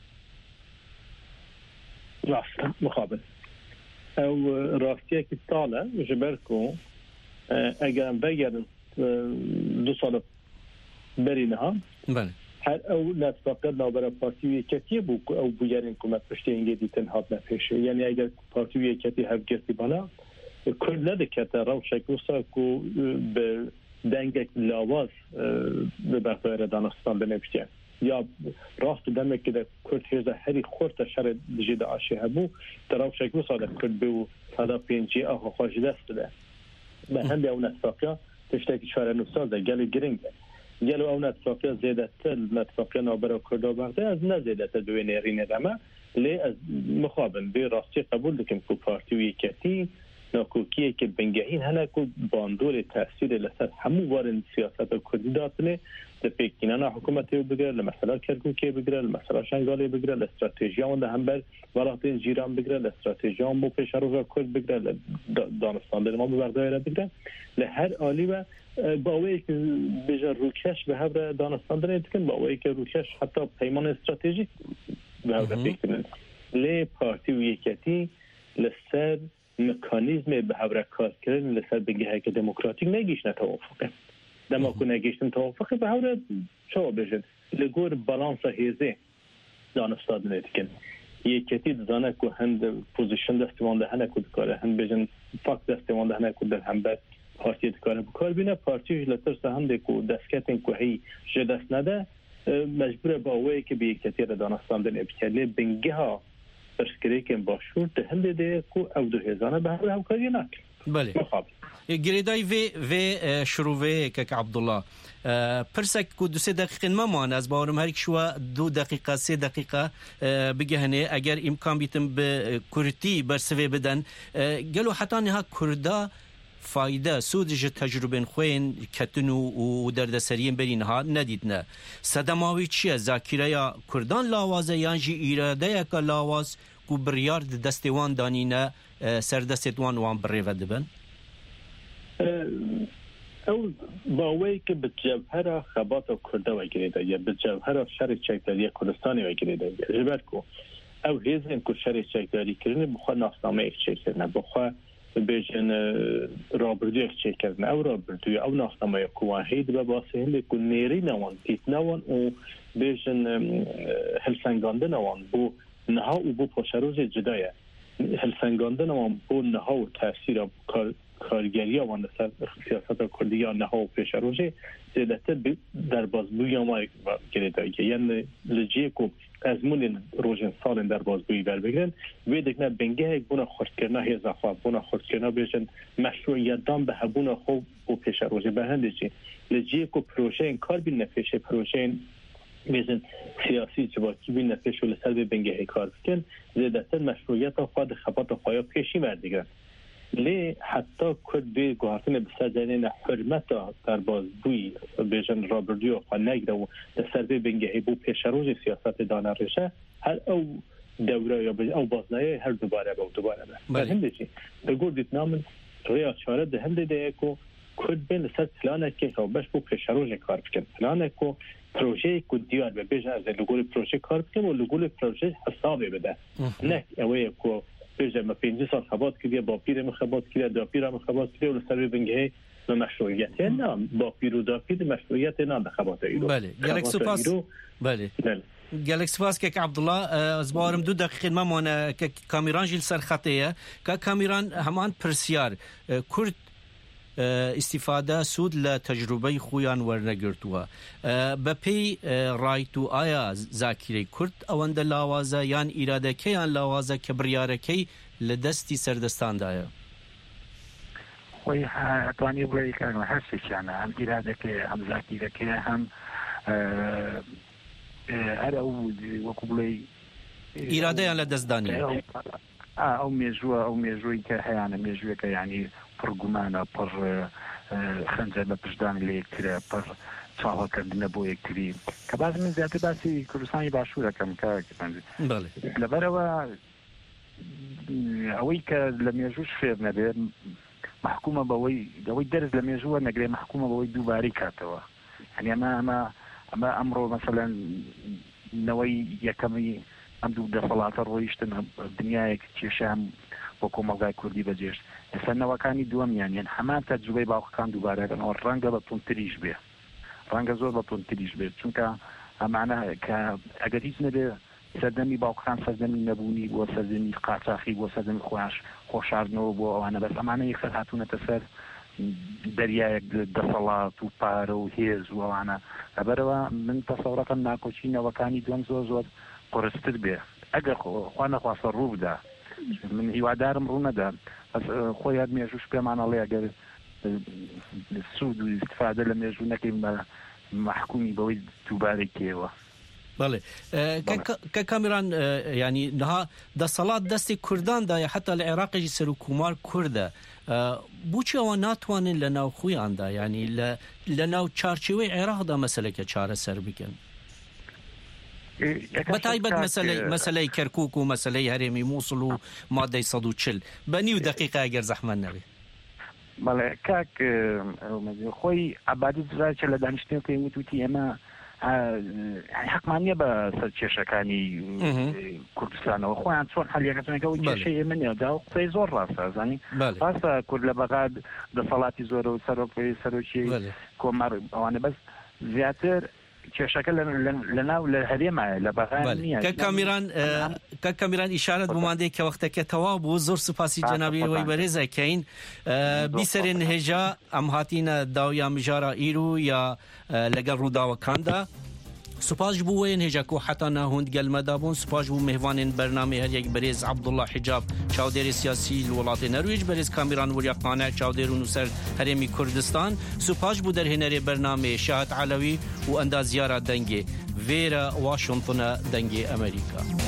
ڕاستە مخابن ئەو ڕاستیەکی تاڵە ژبەر کو ئەگەر بەگەرن دو ساڵ بەرینەها هەر ئەو ناتفاقەت ناوبەرە پارتی و یەکەتیە بوو ئەو بویارین کومەت پشتێنگێ دیتن هاتنە پێشێ یعنی ئەگەر پارتی و یەکەتی هەرگەستی بالا کورد نەدەکەتە ڕەوشێک وساک و بە دەنگێک لاواز بەبەردایرە دانەستان بنێ پشتیان یا ڕاست دەمێک کە کورد هێزە هەری خۆرتە شەڕ دژی داعشی هەبوو تەڕەوشێک وسادە کورد بێ و هەدا پێنجی ئەوە خۆش دەست بدە بە هەندێک ئەو نەتفاقە تشتێکی چوارە نووسازە گەلی گرنگە گەلو ئەو نەتفاقە زێدەتر نەتفاقە ناوبەرە کورد و بەغدا ئەز نەزێدەتە دوێ نێڕینەدەمە لێ ئەز مخابن بێ ڕاستی قبول دەکەم کو پارتی و یەکەتی ناکۆکیەکی بنگەهین هەنێک و باندۆری تەسیرە لەسەر هەموو وارن سیاسەتە کوردی داتنێ لە پێکینانە حکوومەتی بگرە لە مەسەلا کەرکووکێ بگرە لە مەسەلا شەنگاڵێ بگرە لە استراتێژیاوەندە هەمبەر وڵاتین جیران بگرە لە استراتێژیاوان بۆ پێشەڕۆژە کورد بگرە لە دانستاندنەوە بەبەردایرە بگرە لە هەر ئالیوە باوەیەک بێژە ڕووکەش بە هەورە دانستاندنێ دکن باوەیەکە ڕووکەش حتا پەیمان استراتێژیک بە هەورە پێکردن لێ پارتی و یەکەتی لەسەر مکانیزمی به هەورە کارکردن لەسەر بنگەهەیەکە دموکراتیک نەگەیشتنە تەوافقە دەماکو نەگەیشتن تەوافقی بە هەورە چاوە بێژن لەگۆر بەلانسە هێزێ دانستاندنێ دکن یەکەتی دزانە کو هەند پۆزیشن دەستیوان هەنێک و دکارە هەند بێژن فاک دەستیوان هەنێک و دەر هەمبەر پارتی دکار بکار بینه پارتیش لتر سهنده که دستکتن که هی جدست نده مجبور با اوی که به یکتیر دانستاندن ابتیالی بنگه ها برسکری که باشور دهنده ده که او دو هزانه به هر همکاری نکن. بله. مخابل. گریدای وی وی شروع که عبدالله پرسک کو دو سه دقیقه ما مان از باورم هر شو دو دقیقه سه دقیقه بگهنه اگر امکان بیتم به کردی برسوی بدن گلو حتی نه کردا فایده سودج تجربه خوین کتنو و دردسرین برینها ندیدنه صدماوی چیه ذاکره یا کردان لاوازه یانجی ایراده یک لاواز کو بریار دستوان دانینه سردستوان وان بریو دبن او باوی که به جبهه خبات کرده و گریده یا به جبهه شر چکداری کردستانی و گریده جبر کو او هیزن که شر چکداری کرنه بخواه ناسنامه اکچه کرنه بخواه بیشن رابردو اکچه کرنه او رابردو او ناسنامه کوانهید به باسه هنده که نیری نوان تیت نوان و بیشن هلسنگانده نوان بو نها و بو پاشروز جدایه هلسنگانده نوان بو نها و تاثیر کار کارگری آوان سر سیاست کردی یا نه و پیش روزه زیادتر در بازبوی ما گریده یعنی لجیه که ازمون روزن سال در بازبوی بر بگیرن ویدک نه بنگه یک بنا خورد کرنا هیزا خواه بنا خورد کرنا بیشن مشروعیت دام به هبون خوب و پیش روزه به هنده چی لجیه که پروژه این کار بین نفیشه پروژه این بیشن سیاسی جواکی بین نفیش و لسر به بنگه کار بکن زیادتر مشروعیت خواه خبات خواه پیشی بردگیرن لی حتی کرد به گوهرتن بسر جنین حرمت در بازبوی بیشن رابردیو خواه نگره و دستر به بنگهی بو پیش روز سیاست دانه رشه هر او دوره یا او بازنایه هر دوباره با دوباره به در هنده چی بگور دیت نامن ریا چاره ده هنده ده که کرد بین لسر پلانه که او بش بو پیش روز کار بکن پلانه که پروژه که دیار به بیشن از لگول پروژه کار بکن و لگول پروژه حسابه بده نه اوه که بیشتر ما پنج سال خبات کردیم با پیر مخبات کردیم دا پیر مخبات کردیم و سر بنگه مشروعیت نه با پیر و دا پیر مشروعیت نه خبات ایرو بله گلک سپاس بله گلک سپاس که عبدالله از بارم دو دقیقه ما مانه که کامیران جیل سر خطیه که کامیران همان پرسیار کرد استفاده سود لتجربه خویان ورنگرتوه به پی رایتو آیا ذاکره کرد اوند لاوازه یان اراده که یان لاوازه که بریاره که لدستی سردستان دایا خوی توانی بلی که هر سیشانه هم اراده که هم ذاکره که هم هر او وکو بلی اراده یان لدست دانیه او میجوه او میجوی که هیانه میجوی که یعنی پر گمانه پر خنجر بپشدان لیکتره پر چاها کردنه بو یکتری که بعض من زیاده باسی کردستانی باشوره کم که بله لبره و اوی که لمیجوش فیر نبه محکومه باوی اوی درز لمیجوه نگره محکومه باوی دوباری کاتوا یعنی اما اما اما امرو مثلا نوی یکمی ام دو دفعات رویشتن دنیای که شام با کمال کردی بجیش سنوکانی دوم یعنی همه تجربه باقی دوباره کن و رنگ با تونتریش بیه رنگ زور با تونتریش بیه چون که معنی که اگر هیچ نبی سردمی باقی سردمی نبونی و سردمی قاطعی و سردمی خوش خوشارنو و آنها بس معنی یک سرعتونه تسر دریای دفعات و پار و هیز و آنها برای من تصور کنم ناکوچی نوکانی دوم زور زور قرستر بیه اگر خوانه خواست رو بده من هیوادارم رو نده از خوی هد میجوش پیمان الله اگر سود و استفاده لمیجو نکیم محکومی باید دوباره کیوه بله که کامیران یعنی نه دا صلاة دستی کردان دا حتی العراق جی سروکومار کرده بوچه و ناتوانین لناو خوی آنده یعنی لناو چارچوی عراق دا مسئله که چاره سر بکن بتایبت مسئله مسئله کرکوک و مسئله هرمی موصل و ماده صد و چل بنیو دقیقه اگر زحمت نبی بله کاک خوی عبادت زای چل دانشتیم که میتوتی اما حق معنیه با سرچشکانی کردستان و خوان چون حالی کتونه که اون چشی منی دا قصه زور راسته زنی راسته کرد لبقاد دفلاتی زور و سروکی سروکی کمر آنه بس زیادتر کێشەکە لەناو لە هەرێمە لە بەغانە کامیران کە کامیران ئیشارەت بماندەی کە وەختەکە تەواو بوو زۆر سوپاسی جەنابیەوەی بەرێزەکەین بیسەرێن هێژا ئەم هاتینە داویا مژارە ئیر و یا لەگەڵ ڕووداوەکاندا سوپاش بووێن هێژەکە حتا ناهوند گەلمەدا بوون سوپاش بوو میهوانên بەرنامەی هەریەک بەرێز عەبدوڵڵا حیجاب چاودێری سیاسی لە وڵاتی نەرویج بەرێز کامیران وریاقانە چاودێر و نووسەر هەرێمی کوردستان سوپاش بوو دەرهێنەرێ بەرنامەی شاهد عەلەوی و ئەندازیارە دەنگێ vêra Washington'a dengê Amerîka.